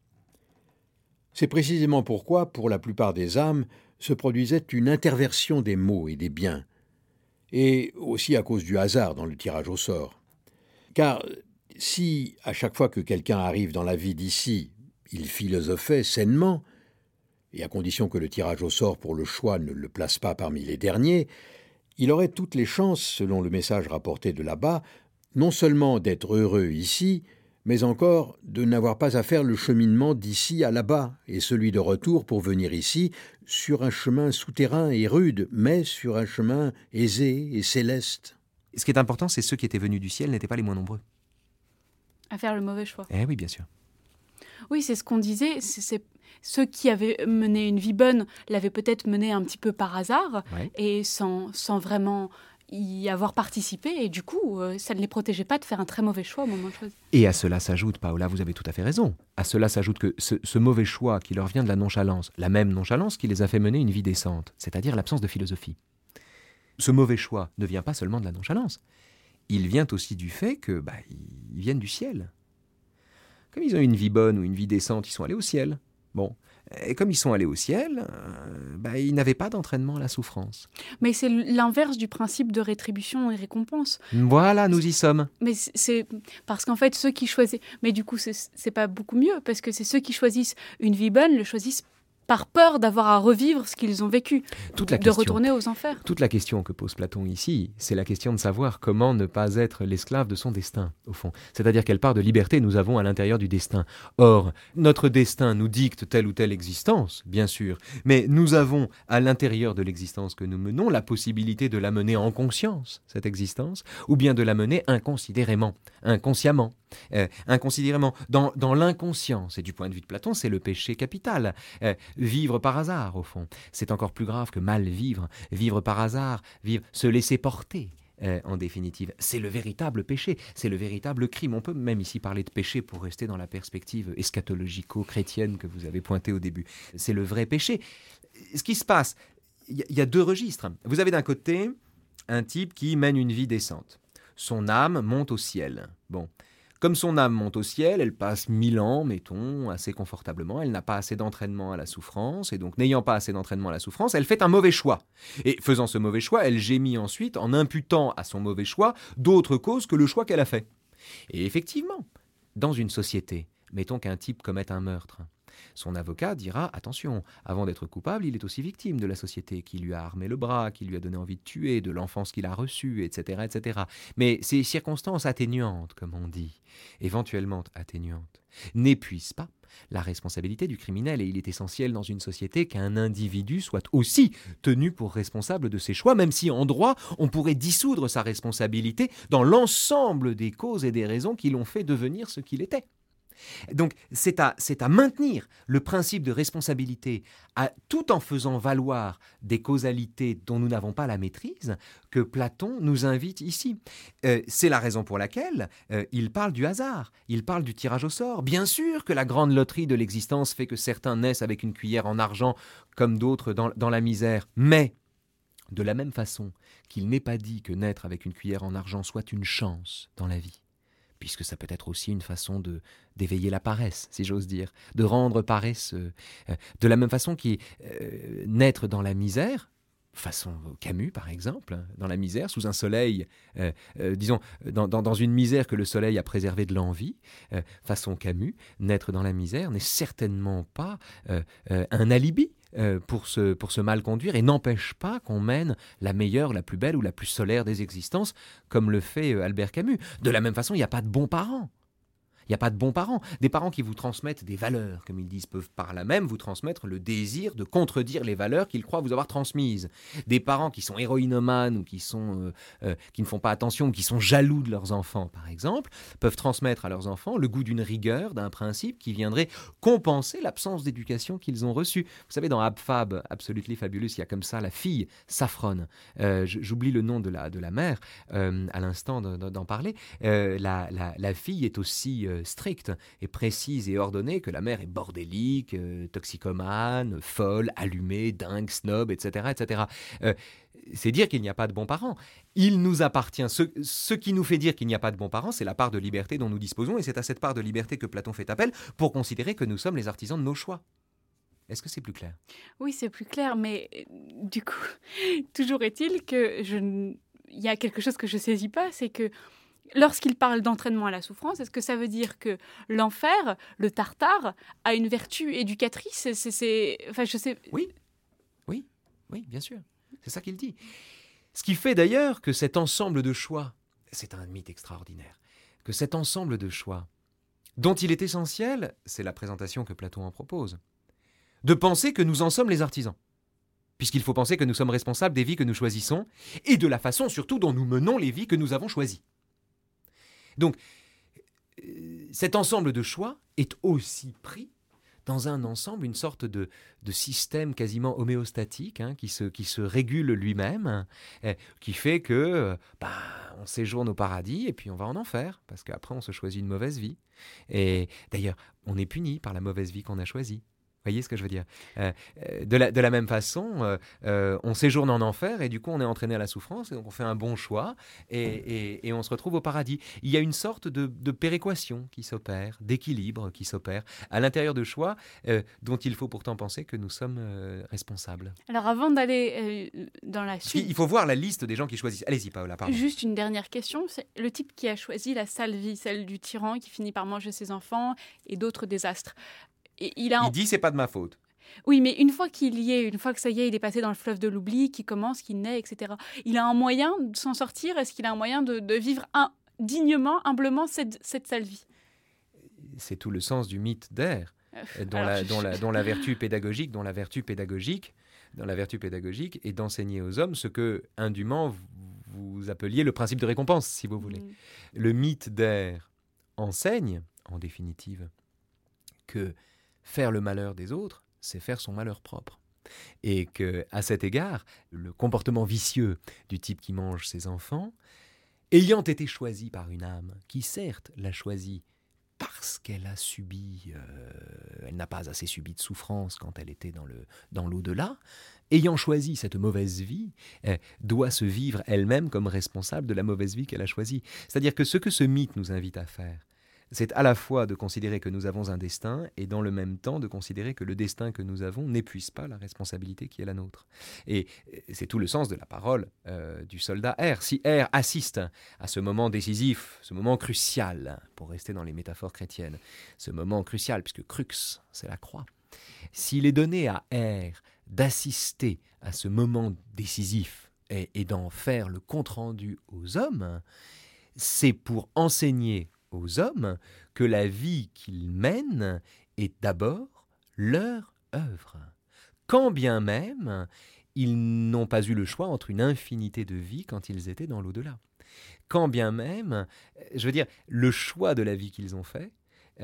C'est précisément pourquoi, pour la plupart des âmes, se produisait une interversion des maux et des biens, et aussi à cause du hasard dans le tirage au sort. Car si, à chaque fois que quelqu'un arrive dans la vie d'ici, il philosophait sainement, et à condition que le tirage au sort pour le choix ne le place pas parmi les derniers, il aurait toutes les chances, selon le message rapporté de là-bas, non seulement d'être heureux ici, mais encore de n'avoir pas à faire le cheminement d'ici à là-bas, et celui de retour pour venir ici, sur un chemin souterrain et rude, mais sur un chemin aisé et céleste. Ce qui est important, c'est ceux qui étaient venus du ciel n'étaient pas les moins nombreux. À faire le mauvais choix. Eh oui, bien sûr. Oui, c'est ce qu'on disait. C'est ceux qui avaient mené une vie bonne l'avaient peut-être menée un petit peu par hasard, Ouais. et sans vraiment y avoir participé. Et du coup, ça ne les protégeait pas de faire un très mauvais choix au moment de choisir. Et à cela s'ajoute, Paola, vous avez tout à fait raison, à cela s'ajoute que ce mauvais choix qui leur vient de la nonchalance, la même nonchalance qui les a fait mener une vie décente, c'est-à-dire l'absence de philosophie. Ce mauvais choix ne vient pas seulement de la nonchalance, il vient aussi du fait que ils viennent du ciel. Comme ils ont une vie bonne ou une vie décente, ils sont allés au ciel. Bon, et comme ils sont allés au ciel, ils n'avaient pas d'entraînement à la souffrance. Mais c'est l'inverse du principe de rétribution et récompense. Voilà, nous y sommes. Mais c'est parce qu'en fait, ceux qui choisissent... Mais du coup, c'est pas beaucoup mieux, parce que c'est ceux qui choisissent une vie bonne, le choisissent par peur d'avoir à revivre ce qu'ils ont vécu, de retourner aux enfers. Toute la question que pose Platon ici, c'est la question de savoir comment ne pas être l'esclave de son destin, au fond. C'est-à-dire quelle part de liberté nous avons à l'intérieur du destin. Or, notre destin nous dicte telle ou telle existence, bien sûr, mais nous avons à l'intérieur de l'existence que nous menons la possibilité de la mener en conscience, cette existence, ou bien de la mener inconsidérément, inconsciemment. Inconsidérément, dans l'inconscience. Et du point de vue de Platon, c'est le péché capital. Vivre par hasard, au fond. C'est encore plus grave que mal vivre. Vivre par hasard, se laisser porter, en définitive. C'est le véritable péché, c'est le véritable crime. On peut même ici parler de péché pour rester dans la perspective eschatologico-chrétienne que vous avez pointée au début. C'est le vrai péché. Ce qui se passe, il y a deux registres. Vous avez d'un côté un type qui mène une vie décente. Son âme monte au ciel. Bon. Comme son âme monte au ciel, elle passe 1000 ans, mettons, assez confortablement. Elle n'a pas assez d'entraînement à la souffrance, et donc n'ayant pas assez d'entraînement à la souffrance, elle fait un mauvais choix. Et faisant ce mauvais choix, elle gémit ensuite en imputant à son mauvais choix d'autres causes que le choix qu'elle a fait. Et effectivement, dans une société, mettons qu'un type commette un meurtre. Son avocat dira « Attention, avant d'être coupable, il est aussi victime de la société qui lui a armé le bras, qui lui a donné envie de tuer, de l'enfance qu'il a reçue, etc., etc. » Mais ces circonstances atténuantes, comme on dit, éventuellement atténuantes, n'épuisent pas la responsabilité du criminel. Et il est essentiel dans une société qu'un individu soit aussi tenu pour responsable de ses choix, même si en droit, on pourrait dissoudre sa responsabilité dans l'ensemble des causes et des raisons qui l'ont fait devenir ce qu'il était. Donc c'est à maintenir le principe de responsabilité tout en faisant valoir des causalités dont nous n'avons pas la maîtrise que Platon nous invite ici. C'est la raison pour laquelle il parle du hasard, il parle du tirage au sort. Bien sûr que la grande loterie de l'existence fait que certains naissent avec une cuillère en argent comme d'autres dans la misère, mais de la même façon qu'il n'est pas dit que naître avec une cuillère en argent soit une chance dans la vie, puisque ça peut être aussi une façon d'éveiller la paresse, si j'ose dire, de rendre paresseux. De la même façon naître dans la misère, façon Camus par exemple, dans la misère, sous un soleil, disons, dans une misère que le soleil a préservée de l'envie, façon Camus, naître dans la misère n'est certainement pas un alibi pour se mal conduire et n'empêche pas qu'on mène la meilleure, la plus belle ou la plus solaire des existences, comme le fait Albert Camus. De la même façon, il n'y a pas de bons parents. Il n'y a pas de bons parents. Des parents qui vous transmettent des valeurs, comme ils disent, peuvent par là même vous transmettre le désir de contredire les valeurs qu'ils croient vous avoir transmises. Des parents qui sont héroïnomanes ou qui ne font pas attention ou qui sont jaloux de leurs enfants, par exemple, peuvent transmettre à leurs enfants le goût d'une rigueur, d'un principe qui viendrait compenser l'absence d'éducation qu'ils ont reçue. Vous savez, dans Ab-Fab, Absolutely Fabulous, il y a comme ça la fille, Saffron. J'oublie le nom de la mère à l'instant d'en parler. La fille est aussi stricte et précise et ordonnée que la mère est bordélique, toxicomane, folle, allumée, dingue, snob, etc. etc. C'est dire qu'il n'y a pas de bons parents. Il nous appartient, ce qui nous fait dire qu'il n'y a pas de bons parents, c'est la part de liberté dont nous disposons, et c'est à cette part de liberté que Platon fait appel pour considérer que nous sommes les artisans de nos choix. Est-ce que c'est plus clair ? Oui, c'est plus clair, mais du coup, toujours est-il que il y a quelque chose que je ne saisis pas, c'est que lorsqu'il parle d'entraînement à la souffrance, est-ce que ça veut dire que l'enfer, le tartare, a une vertu éducatrice ? Enfin, je sais... Oui, bien sûr. C'est ça qu'il dit. Ce qui fait d'ailleurs que cet ensemble de choix, c'est un mythe extraordinaire, que cet ensemble de choix, dont il est essentiel, c'est la présentation que Platon en propose, de penser que nous en sommes les artisans. Puisqu'il faut penser que nous sommes responsables des vies que nous choisissons et de la façon surtout dont nous menons les vies que nous avons choisies. Donc, cet ensemble de choix est aussi pris dans un ensemble, une sorte de système quasiment homéostatique qui se régule lui-même, qui fait que on séjourne au paradis et puis on va en enfer, parce qu'après on se choisit une mauvaise vie. Et d'ailleurs, on est puni par la mauvaise vie qu'on a choisie. Vous voyez ce que je veux dire ? De la même façon, on séjourne en enfer et du coup on est entraîné à la souffrance et donc on fait un bon choix et on se retrouve au paradis. Il y a une sorte de péréquation qui s'opère, d'équilibre qui s'opère à l'intérieur de choix dont il faut pourtant penser que nous sommes responsables. Alors avant d'aller dans la suite... Il faut voir la liste des gens qui choisissent. Allez-y Paola, pardon. Juste une dernière question, c'est le type qui a choisi la sale vie, celle du tyran qui finit par manger ses enfants et d'autres désastres. Et il dit c'est pas de ma faute. Oui, mais une fois qu'il y est, une fois que ça y est, il est passé dans le fleuve de l'oubli, qu'il commence, qu'il naît, etc. Il a un moyen de s'en sortir ? Est-ce qu'il a un moyen de vivre dignement, humblement cette sale vie ? C'est tout le sens du mythe d'Air, dont la vertu pédagogique est d'enseigner aux hommes ce que indûment vous appeliez le principe de récompense, si vous voulez. Le mythe d'Air enseigne, en définitive, que faire le malheur des autres, c'est faire son malheur propre. Et qu'à cet égard, le comportement vicieux du type qui mange ses enfants, ayant été choisi par une âme qui certes l'a choisi parce qu'elle a subi, elle n'a pas assez subi de souffrance quand elle était dans l'au-delà, ayant choisi cette mauvaise vie, doit se vivre elle-même comme responsable de la mauvaise vie qu'elle a choisie. C'est-à-dire que ce que ce mythe nous invite à faire, c'est à la fois de considérer que nous avons un destin et dans le même temps de considérer que le destin que nous avons n'épuise pas la responsabilité qui est la nôtre. Et c'est tout le sens de la parole du soldat R. Si R assiste à ce moment décisif, ce moment crucial, pour rester dans les métaphores chrétiennes, ce moment crucial, puisque crux, c'est la croix, s'il est donné à R d'assister à ce moment décisif et d'en faire le compte-rendu aux hommes, c'est pour enseigner aux hommes que la vie qu'ils mènent est d'abord leur œuvre. Quand bien même ils n'ont pas eu le choix entre une infinité de vies quand ils étaient dans l'au-delà. Quand bien même, je veux dire, le choix de la vie qu'ils ont fait,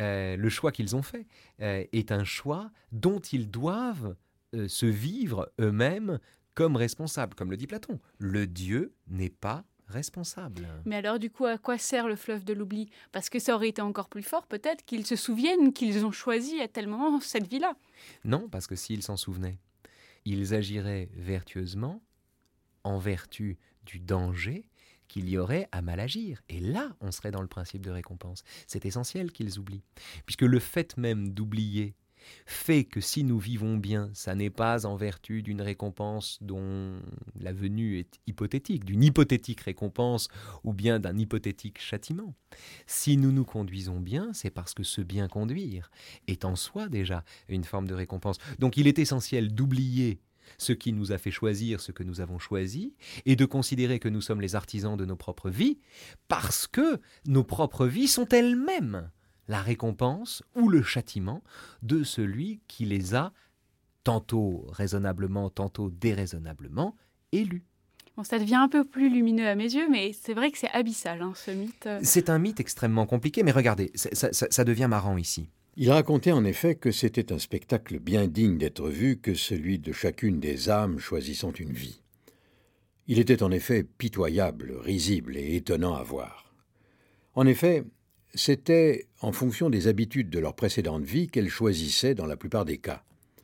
est un choix dont ils doivent se vivre eux-mêmes comme responsables. Comme le dit Platon, le Dieu n'est pas responsable. Mais alors du coup, à quoi sert le fleuve de l'oubli ? Parce que ça aurait été encore plus fort peut-être qu'ils se souviennent qu'ils ont choisi à tel moment cette vie-là. Non, parce que s'ils s'en souvenaient, ils agiraient vertueusement en vertu du danger qu'il y aurait à mal agir. Et là, on serait dans le principe de récompense. C'est essentiel qu'ils oublient. Puisque le fait même d'oublier fait que si nous vivons bien, ça n'est pas en vertu d'une récompense dont la venue est hypothétique, d'une hypothétique récompense ou bien d'un hypothétique châtiment. Si nous nous conduisons bien, c'est parce que ce bien conduire est en soi déjà une forme de récompense. Donc il est essentiel d'oublier ce qui nous a fait choisir ce que nous avons choisi, et de considérer que nous sommes les artisans de nos propres vies, parce que nos propres vies sont elles-mêmes la récompense ou le châtiment de celui qui les a, tantôt raisonnablement, tantôt déraisonnablement, élus. Bon, ça devient un peu plus lumineux à mes yeux, mais c'est vrai que c'est abyssal, ce mythe. C'est un mythe extrêmement compliqué, mais regardez, ça devient marrant ici. Il racontait en effet que c'était un spectacle bien digne d'être vu que celui de chacune des âmes choisissant une vie. Il était en effet pitoyable, risible et étonnant à voir. En effet, c'était en fonction des habitudes de leur précédente vie qu'elles choisissaient dans la plupart des cas.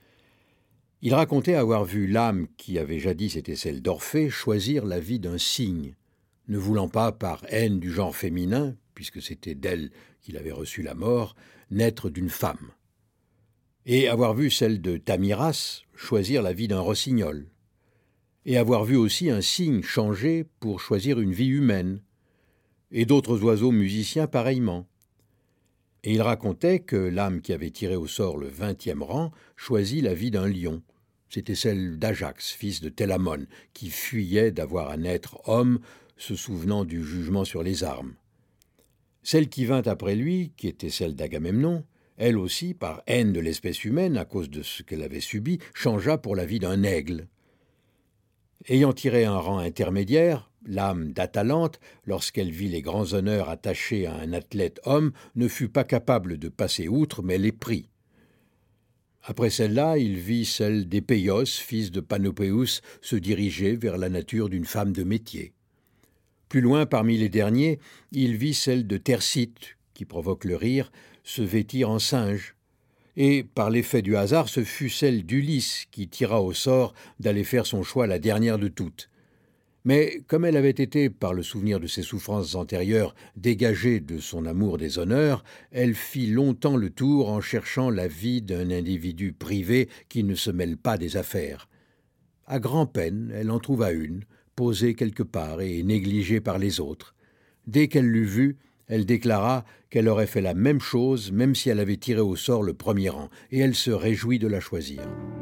Il racontait avoir vu l'âme qui avait jadis été celle d'Orphée choisir la vie d'un cygne, ne voulant pas, par haine du genre féminin, puisque c'était d'elle qu'il avait reçu la mort, naître d'une femme. Et avoir vu celle de Tamiras choisir la vie d'un rossignol. Et avoir vu aussi un cygne changer pour choisir une vie humaine. Et d'autres oiseaux musiciens pareillement. Et il racontait que l'âme qui avait tiré au sort le 20e rang choisit la vie d'un lion. C'était celle d'Ajax, fils de Télamone, qui fuyait d'avoir à naître homme, se souvenant du jugement sur les armes. Celle qui vint après lui, qui était celle d'Agamemnon, elle aussi, par haine de l'espèce humaine, à cause de ce qu'elle avait subi, changea pour la vie d'un aigle. Ayant tiré un rang intermédiaire, l'âme d'Atalante, lorsqu'elle vit les grands honneurs attachés à un athlète homme, ne fut pas capable de passer outre, mais les prit. Après celle-là, il vit celle d'Épéios, fils de Panopéus, se diriger vers la nature d'une femme de métier. Plus loin, parmi les derniers, il vit celle de Thersites, qui provoque le rire, se vêtir en singe. Et, par l'effet du hasard, ce fut celle d'Ulysse qui tira au sort d'aller faire son choix la dernière de toutes. Mais, comme elle avait été, par le souvenir de ses souffrances antérieures, dégagée de son amour des honneurs, elle fit longtemps le tour en cherchant la vie d'un individu privé qui ne se mêle pas des affaires. À grand-peine, elle en trouva une, posée quelque part et négligée par les autres. Dès qu'elle l'eut vue, elle déclara qu'elle aurait fait la même chose même si elle avait tiré au sort le premier rang, et elle se réjouit de la choisir.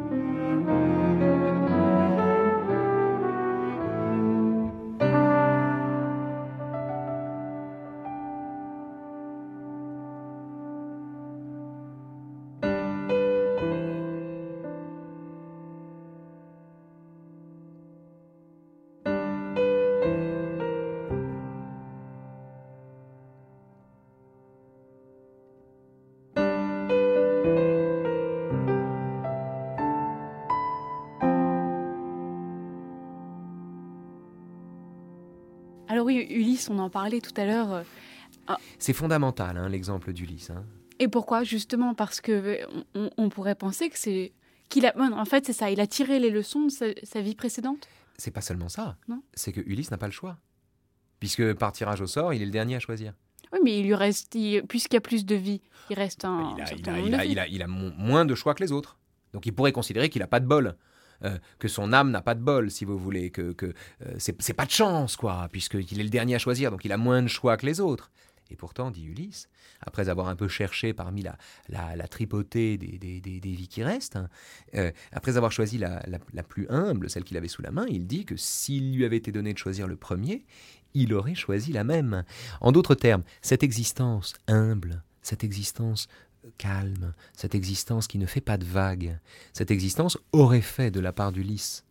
Alors oui, Ulysse, on en parlait tout à l'heure. C'est fondamental, l'exemple d'Ulysse. Et pourquoi ? Justement parce que on pourrait penser que c'est qu'il a. En fait, c'est ça. Il a tiré les leçons de sa vie précédente. C'est pas seulement ça. Non. C'est que Ulysse n'a pas le choix, puisque par tirage au sort, il est le dernier à choisir. Oui, mais il lui reste, puisqu'il y a plus de vie, il reste un certain nombre de vies. Il a moins de choix que les autres. Donc il pourrait considérer qu'il n'a pas de bol. Que son âme n'a pas de bol, si vous voulez, que c'est pas de chance, quoi, puisqu'il est le dernier à choisir, donc il a moins de choix que les autres. Et pourtant, dit Ulysse, après avoir un peu cherché parmi la tripotée des vies qui restent, après avoir choisi la plus humble, celle qu'il avait sous la main, il dit que s'il lui avait été donné de choisir le premier, il aurait choisi la même. En d'autres termes, cette existence humble, cette existence calme, cette existence qui ne fait pas de vagues, cette existence aurait fait de la part d'Ulysse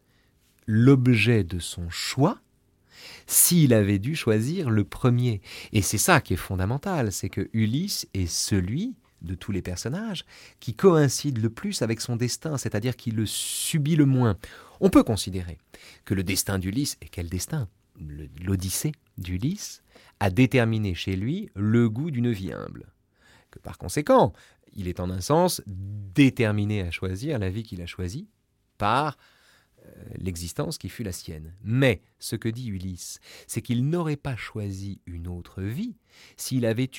l'objet de son choix s'il avait dû choisir le premier. Et c'est ça qui est fondamental, c'est que Ulysse est celui de tous les personnages qui coïncide le plus avec son destin, c'est-à-dire qui le subit le moins. On peut considérer que le destin d'Ulysse, et quel destin ? L'Odyssée d'Ulysse a déterminé chez lui le goût d'une vie humble. Que par conséquent, il est en un sens déterminé à choisir la vie qu'il a choisie par l'existence qui fut la sienne. Mais ce que dit Ulysse, c'est qu'il n'aurait pas choisi une autre vie s'il avait eu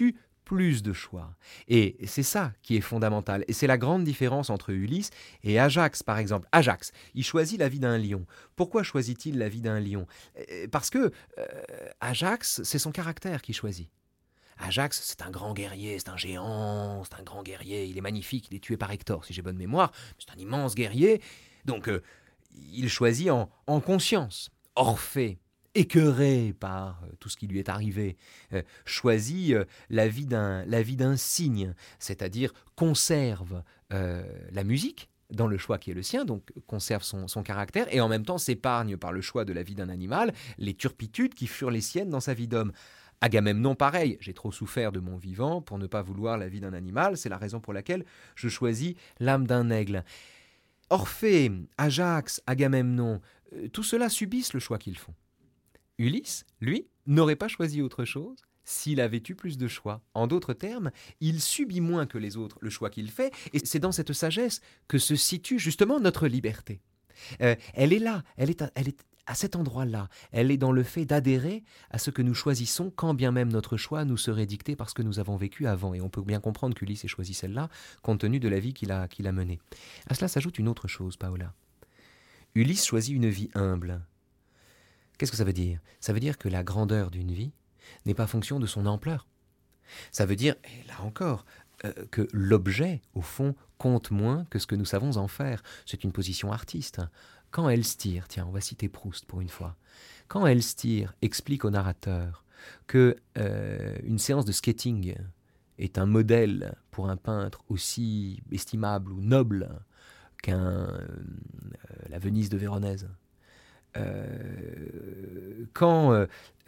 plus de choix. Et c'est ça qui est fondamental. Et c'est la grande différence entre Ulysse et Ajax, par exemple. Ajax, il choisit la vie d'un lion. Pourquoi choisit-il la vie d'un lion ? Parce que Ajax, c'est son caractère qui choisit. Ajax, c'est un grand guerrier, c'est un géant, c'est un grand guerrier. Il est magnifique, il est tué par Hector, si j'ai bonne mémoire. C'est un immense guerrier. Donc, il choisit en conscience. Orphée, écœuré par tout ce qui lui est arrivé, choisit la vie d'un cygne, c'est-à-dire conserve la musique dans le choix qui est le sien, donc conserve son caractère, et en même temps s'épargne par le choix de la vie d'un animal les turpitudes qui furent les siennes dans sa vie d'homme. Agamemnon, pareil, j'ai trop souffert de mon vivant pour ne pas vouloir la vie d'un animal, c'est la raison pour laquelle je choisis l'âme d'un aigle. Orphée, Ajax, Agamemnon, tout cela subissent le choix qu'ils font. Ulysse, lui, n'aurait pas choisi autre chose s'il avait eu plus de choix. En d'autres termes, il subit moins que les autres le choix qu'il fait, et c'est dans cette sagesse que se situe justement notre liberté. Elle est là, elle est à cet endroit-là, elle est dans le fait d'adhérer à ce que nous choisissons, quand bien même notre choix nous serait dicté par ce que nous avons vécu avant. Et on peut bien comprendre qu'Ulysse ait choisi celle-là, compte tenu de la vie qu'il a menée. À cela s'ajoute une autre chose, Paola. Ulysse choisit une vie humble. Qu'est-ce que ça veut dire ? Ça veut dire que la grandeur d'une vie n'est pas fonction de son ampleur. Ça veut dire, et là encore, que l'objet, au fond, compte moins que ce que nous savons en faire. C'est une position artiste. Quand Elstir, tiens, on va citer Proust pour une fois, quand Elstir explique au narrateur que une séance de skating est un modèle pour un peintre aussi estimable ou noble la Venise de Véronèse, quand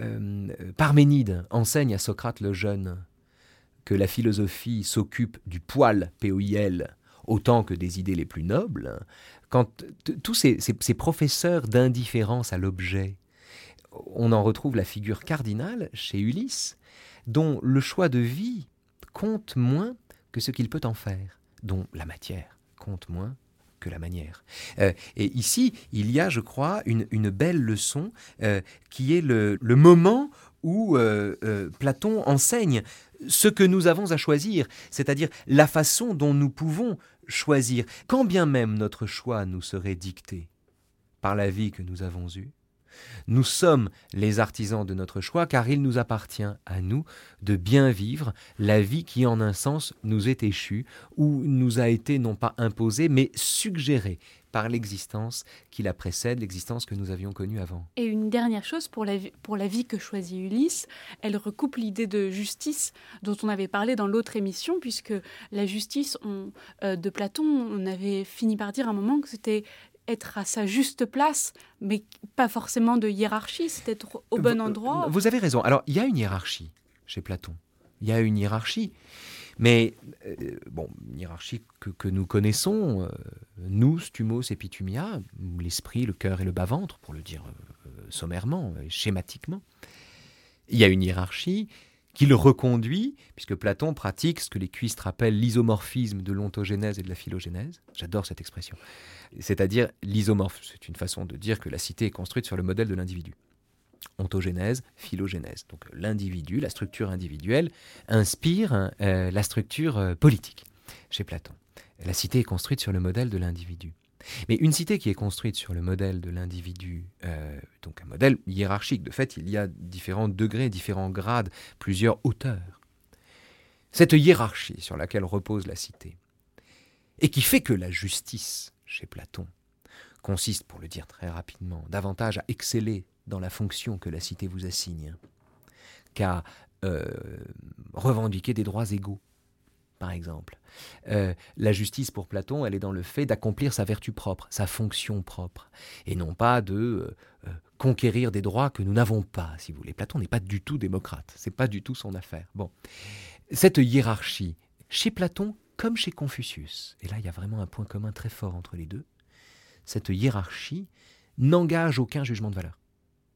Parménide enseigne à Socrate le jeune que la philosophie s'occupe du poil, P-O-I-L, autant que des idées les plus nobles, quand tous ces professeurs d'indifférence à l'objet, on en retrouve la figure cardinale chez Ulysse, dont le choix de vie compte moins que ce qu'il peut en faire, dont la matière compte moins que la manière. Et ici, il y a, je crois, une belle leçon qui est le moment où Platon enseigne ce que nous avons à choisir, c'est-à-dire la façon dont nous pouvons choisir, quand bien même notre choix nous serait dicté par la vie que nous avons eue. Nous sommes les artisans de notre choix, car il nous appartient à nous de bien vivre la vie qui, en un sens, nous est échue, ou nous a été non pas imposée, mais suggérée par l'existence qui la précède, l'existence que nous avions connue avant. Et une dernière chose, pour la vie que choisit Ulysse, elle recoupe l'idée de justice dont on avait parlé dans l'autre émission, puisque la justice de Platon, on avait fini par dire à un moment que c'était être à sa juste place, mais pas forcément de hiérarchie, c'est être au bon endroit. Vous avez raison. Alors, il y a une hiérarchie chez Platon. Il y a une hiérarchie, mais une hiérarchie que nous connaissons, nous, Stumos et Pitumia, l'esprit, le cœur et le bas-ventre, pour le dire sommairement, schématiquement. Il y a une hiérarchie qui le reconduit, puisque Platon pratique ce que les cuistres appellent l'isomorphisme de l'ontogénèse et de la phylogénèse. J'adore cette expression. C'est-à-dire l'isomorphe, c'est une façon de dire que la cité est construite sur le modèle de l'individu. Ontogénèse, phylogénèse. Donc l'individu, la structure individuelle, inspire la structure politique chez Platon. La cité est construite sur le modèle de l'individu. Mais une cité qui est construite sur le modèle de l'individu, donc un modèle hiérarchique, de fait, il y a différents degrés, différents grades, plusieurs hauteurs. Cette hiérarchie sur laquelle repose la cité, et qui fait que la justice, chez Platon, consiste, pour le dire très rapidement, davantage à exceller dans la fonction que la cité vous assigne, qu'à revendiquer des droits égaux. Par exemple. La justice pour Platon, elle est dans le fait d'accomplir sa vertu propre, sa fonction propre, et non pas de conquérir des droits que nous n'avons pas, si vous voulez. Platon n'est pas du tout démocrate, c'est pas du tout son affaire. Bon. Cette hiérarchie, chez Platon comme chez Confucius, et là il y a vraiment un point commun très fort entre les deux, cette hiérarchie n'engage aucun jugement de valeur.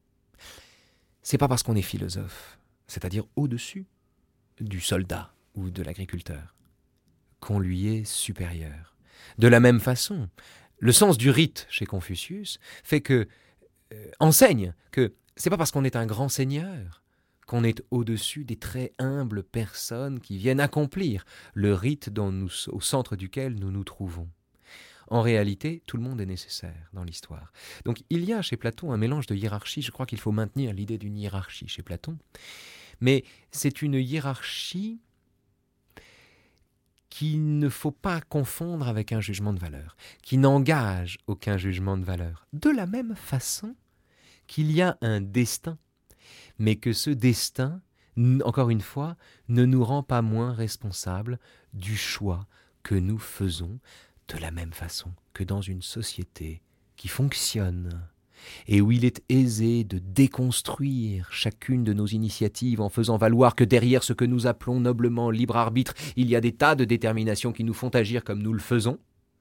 C'est pas parce qu'on est philosophe, c'est-à-dire au-dessus du soldat ou de l'agriculteur, qu'on lui est supérieur. De la même façon, le sens du rite chez Confucius fait que enseigne que c'est pas parce qu'on est un grand seigneur qu'on est au-dessus des très humbles personnes qui viennent accomplir le rite au centre duquel nous nous trouvons. En réalité, tout le monde est nécessaire dans l'histoire. Donc il y a chez Platon un mélange de hiérarchie. Je crois qu'il faut maintenir l'idée d'une hiérarchie chez Platon. Mais c'est une hiérarchie qu'il ne faut pas confondre avec un jugement de valeur, qui n'engage aucun jugement de valeur. De la même façon qu'il y a un destin, mais que ce destin, encore une fois, ne nous rend pas moins responsables du choix que nous faisons, de la même façon que dans une société qui fonctionne et où il est aisé de déconstruire chacune de nos initiatives en faisant valoir que derrière ce que nous appelons noblement libre arbitre, il y a des tas de déterminations qui nous font agir comme nous le faisons.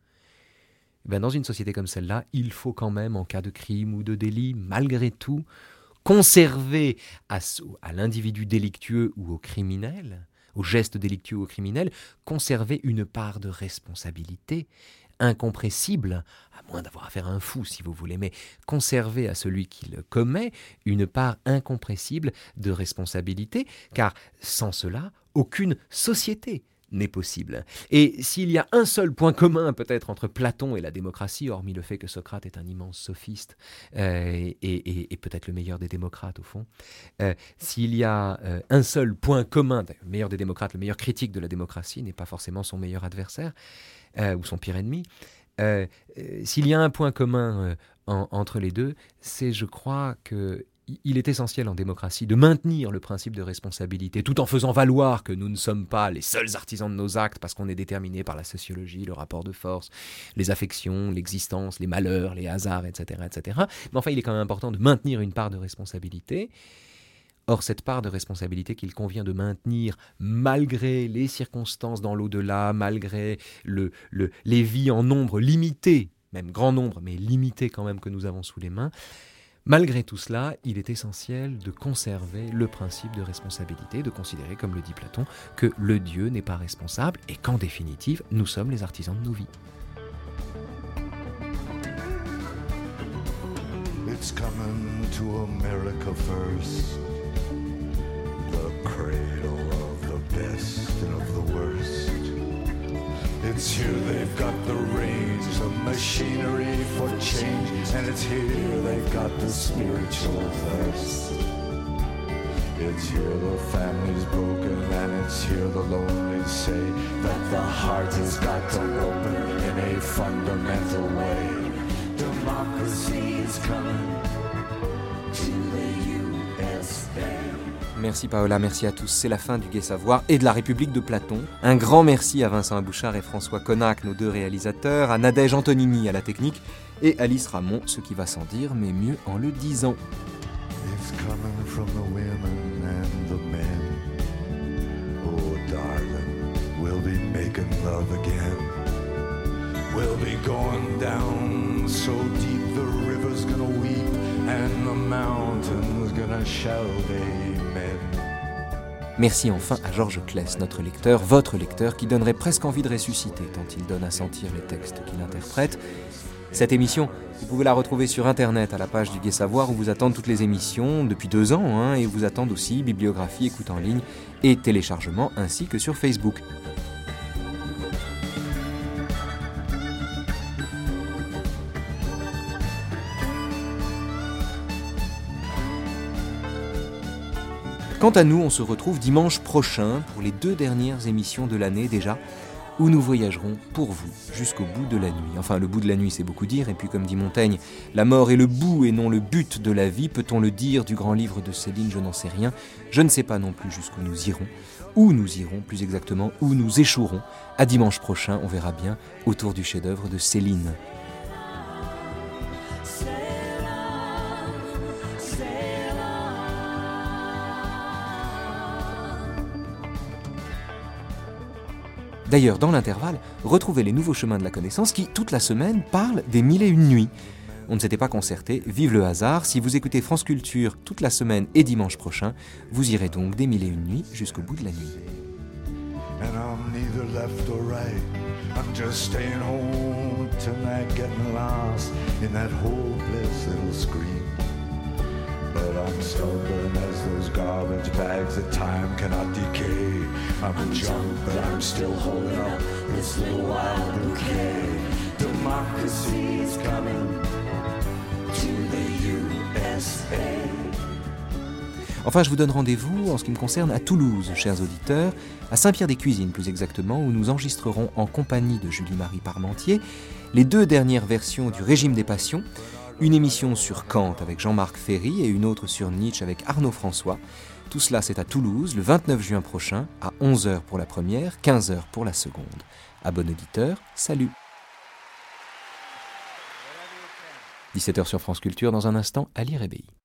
Dans une société comme celle-là, il faut quand même, en cas de crime ou de délit, malgré tout, conserver à l'individu délictueux ou au criminel, au geste délictueux ou au criminel, conserver une part de responsabilité incompressible, à moins d'avoir affaire à un fou si vous voulez, mais conserver à celui qui le commet une part incompressible de responsabilité, car sans cela, aucune société n'est possible. Et s'il y a un seul point commun peut-être entre Platon et la démocratie, hormis le fait que Socrate est un immense sophiste et peut-être le meilleur des démocrates au fond, s'il y a un seul point commun, le meilleur des démocrates, le meilleur critique de la démocratie n'est pas forcément son meilleur adversaire ou son pire ennemi, s'il y a un point commun entre les deux, c'est, je crois, que il est essentiel en démocratie de maintenir le principe de responsabilité, tout en faisant valoir que nous ne sommes pas les seuls artisans de nos actes parce qu'on est déterminé par la sociologie, le rapport de force, les affections, l'existence, les malheurs, les hasards, etc., etc. Mais enfin, il est quand même important de maintenir une part de responsabilité. Or, cette part de responsabilité qu'il convient de maintenir malgré les circonstances dans l'au-delà, malgré les vies en nombre limité, même grand nombre, mais limité quand même que nous avons sous les mains, malgré tout cela, il est essentiel de conserver le principe de responsabilité, de considérer, comme le dit Platon, que le Dieu n'est pas responsable et qu'en définitive, nous sommes les artisans de nos vies. It's coming to America first, the cradle of the best and of the worst. It's here they've got the reins, the machinery for change, and it's here they've got the spiritual thirst. It's here the family's broken, and it's here the lonely say that the heart has got to open in a fundamental way. Democracy is coming to the USA. Merci Paola, merci à tous. C'est la fin du Gai Savoir et de la République de Platon. Un grand merci à Vincent Abouchard et François Connac, nos deux réalisateurs, à Nadège Antonini à la technique et Alice Ramon, ce qui va sans dire, mais mieux en le disant. It's coming from the women and the men. Oh, darling, we'll be making love again. We'll be going down so deep the river's gonna weep and the mountain's gonna shout amen. Merci enfin à Georges Claes, notre lecteur, votre lecteur, qui donnerait presque envie de ressusciter tant il donne à sentir les textes qu'il interprète. Cette émission, vous pouvez la retrouver sur Internet à la page du Gai Savoir où vous attendent toutes les émissions depuis 2 ans et vous attendent aussi bibliographie, écoute en ligne et téléchargement ainsi que sur Facebook. Quant à nous, on se retrouve dimanche prochain pour les 2 dernières émissions de l'année déjà, où nous voyagerons pour vous jusqu'au bout de la nuit. Enfin, le bout de la nuit, c'est beaucoup dire, et puis comme dit Montaigne, la mort est le bout et non le but de la vie, peut-on le dire du grand livre de Céline, je n'en sais rien. Je ne sais pas non plus jusqu'où nous irons, où nous irons plus exactement, où nous échouerons. À dimanche prochain, on verra bien, autour du chef-d'œuvre de Céline. D'ailleurs, dans l'intervalle, retrouvez les nouveaux chemins de la connaissance qui, toute la semaine, parlent des 1001 nuits. On ne s'était pas concerté, vive le hasard. Si vous écoutez France Culture toute la semaine et dimanche prochain, vous irez donc des 1001 nuits jusqu'au bout de la nuit. And I'm neither left or right. I'm just staying home tonight, getting lost in that hopeless little screen. But I'm stubborn as those garbage bags that time cannot decay. I'm a junk, but I'm still holding up this little wild bouquet. Democracy is coming to the USA. Enfin, je vous donne rendez-vous, en ce qui me concerne, à Toulouse, chers auditeurs, à Saint-Pierre-des-Cuisines plus exactement, où nous enregistrerons en compagnie de Julie-Marie Parmentier les 2 dernières versions du Régime des passions, une émission sur Kant avec Jean-Marc Ferry et une autre sur Nietzsche avec Arnaud François. Tout cela, c'est à Toulouse, le 29 juin prochain, à 11h pour la première, 15h pour la seconde. À bon auditeur, salut. 17h sur France Culture, dans un instant, Ali Rebéi.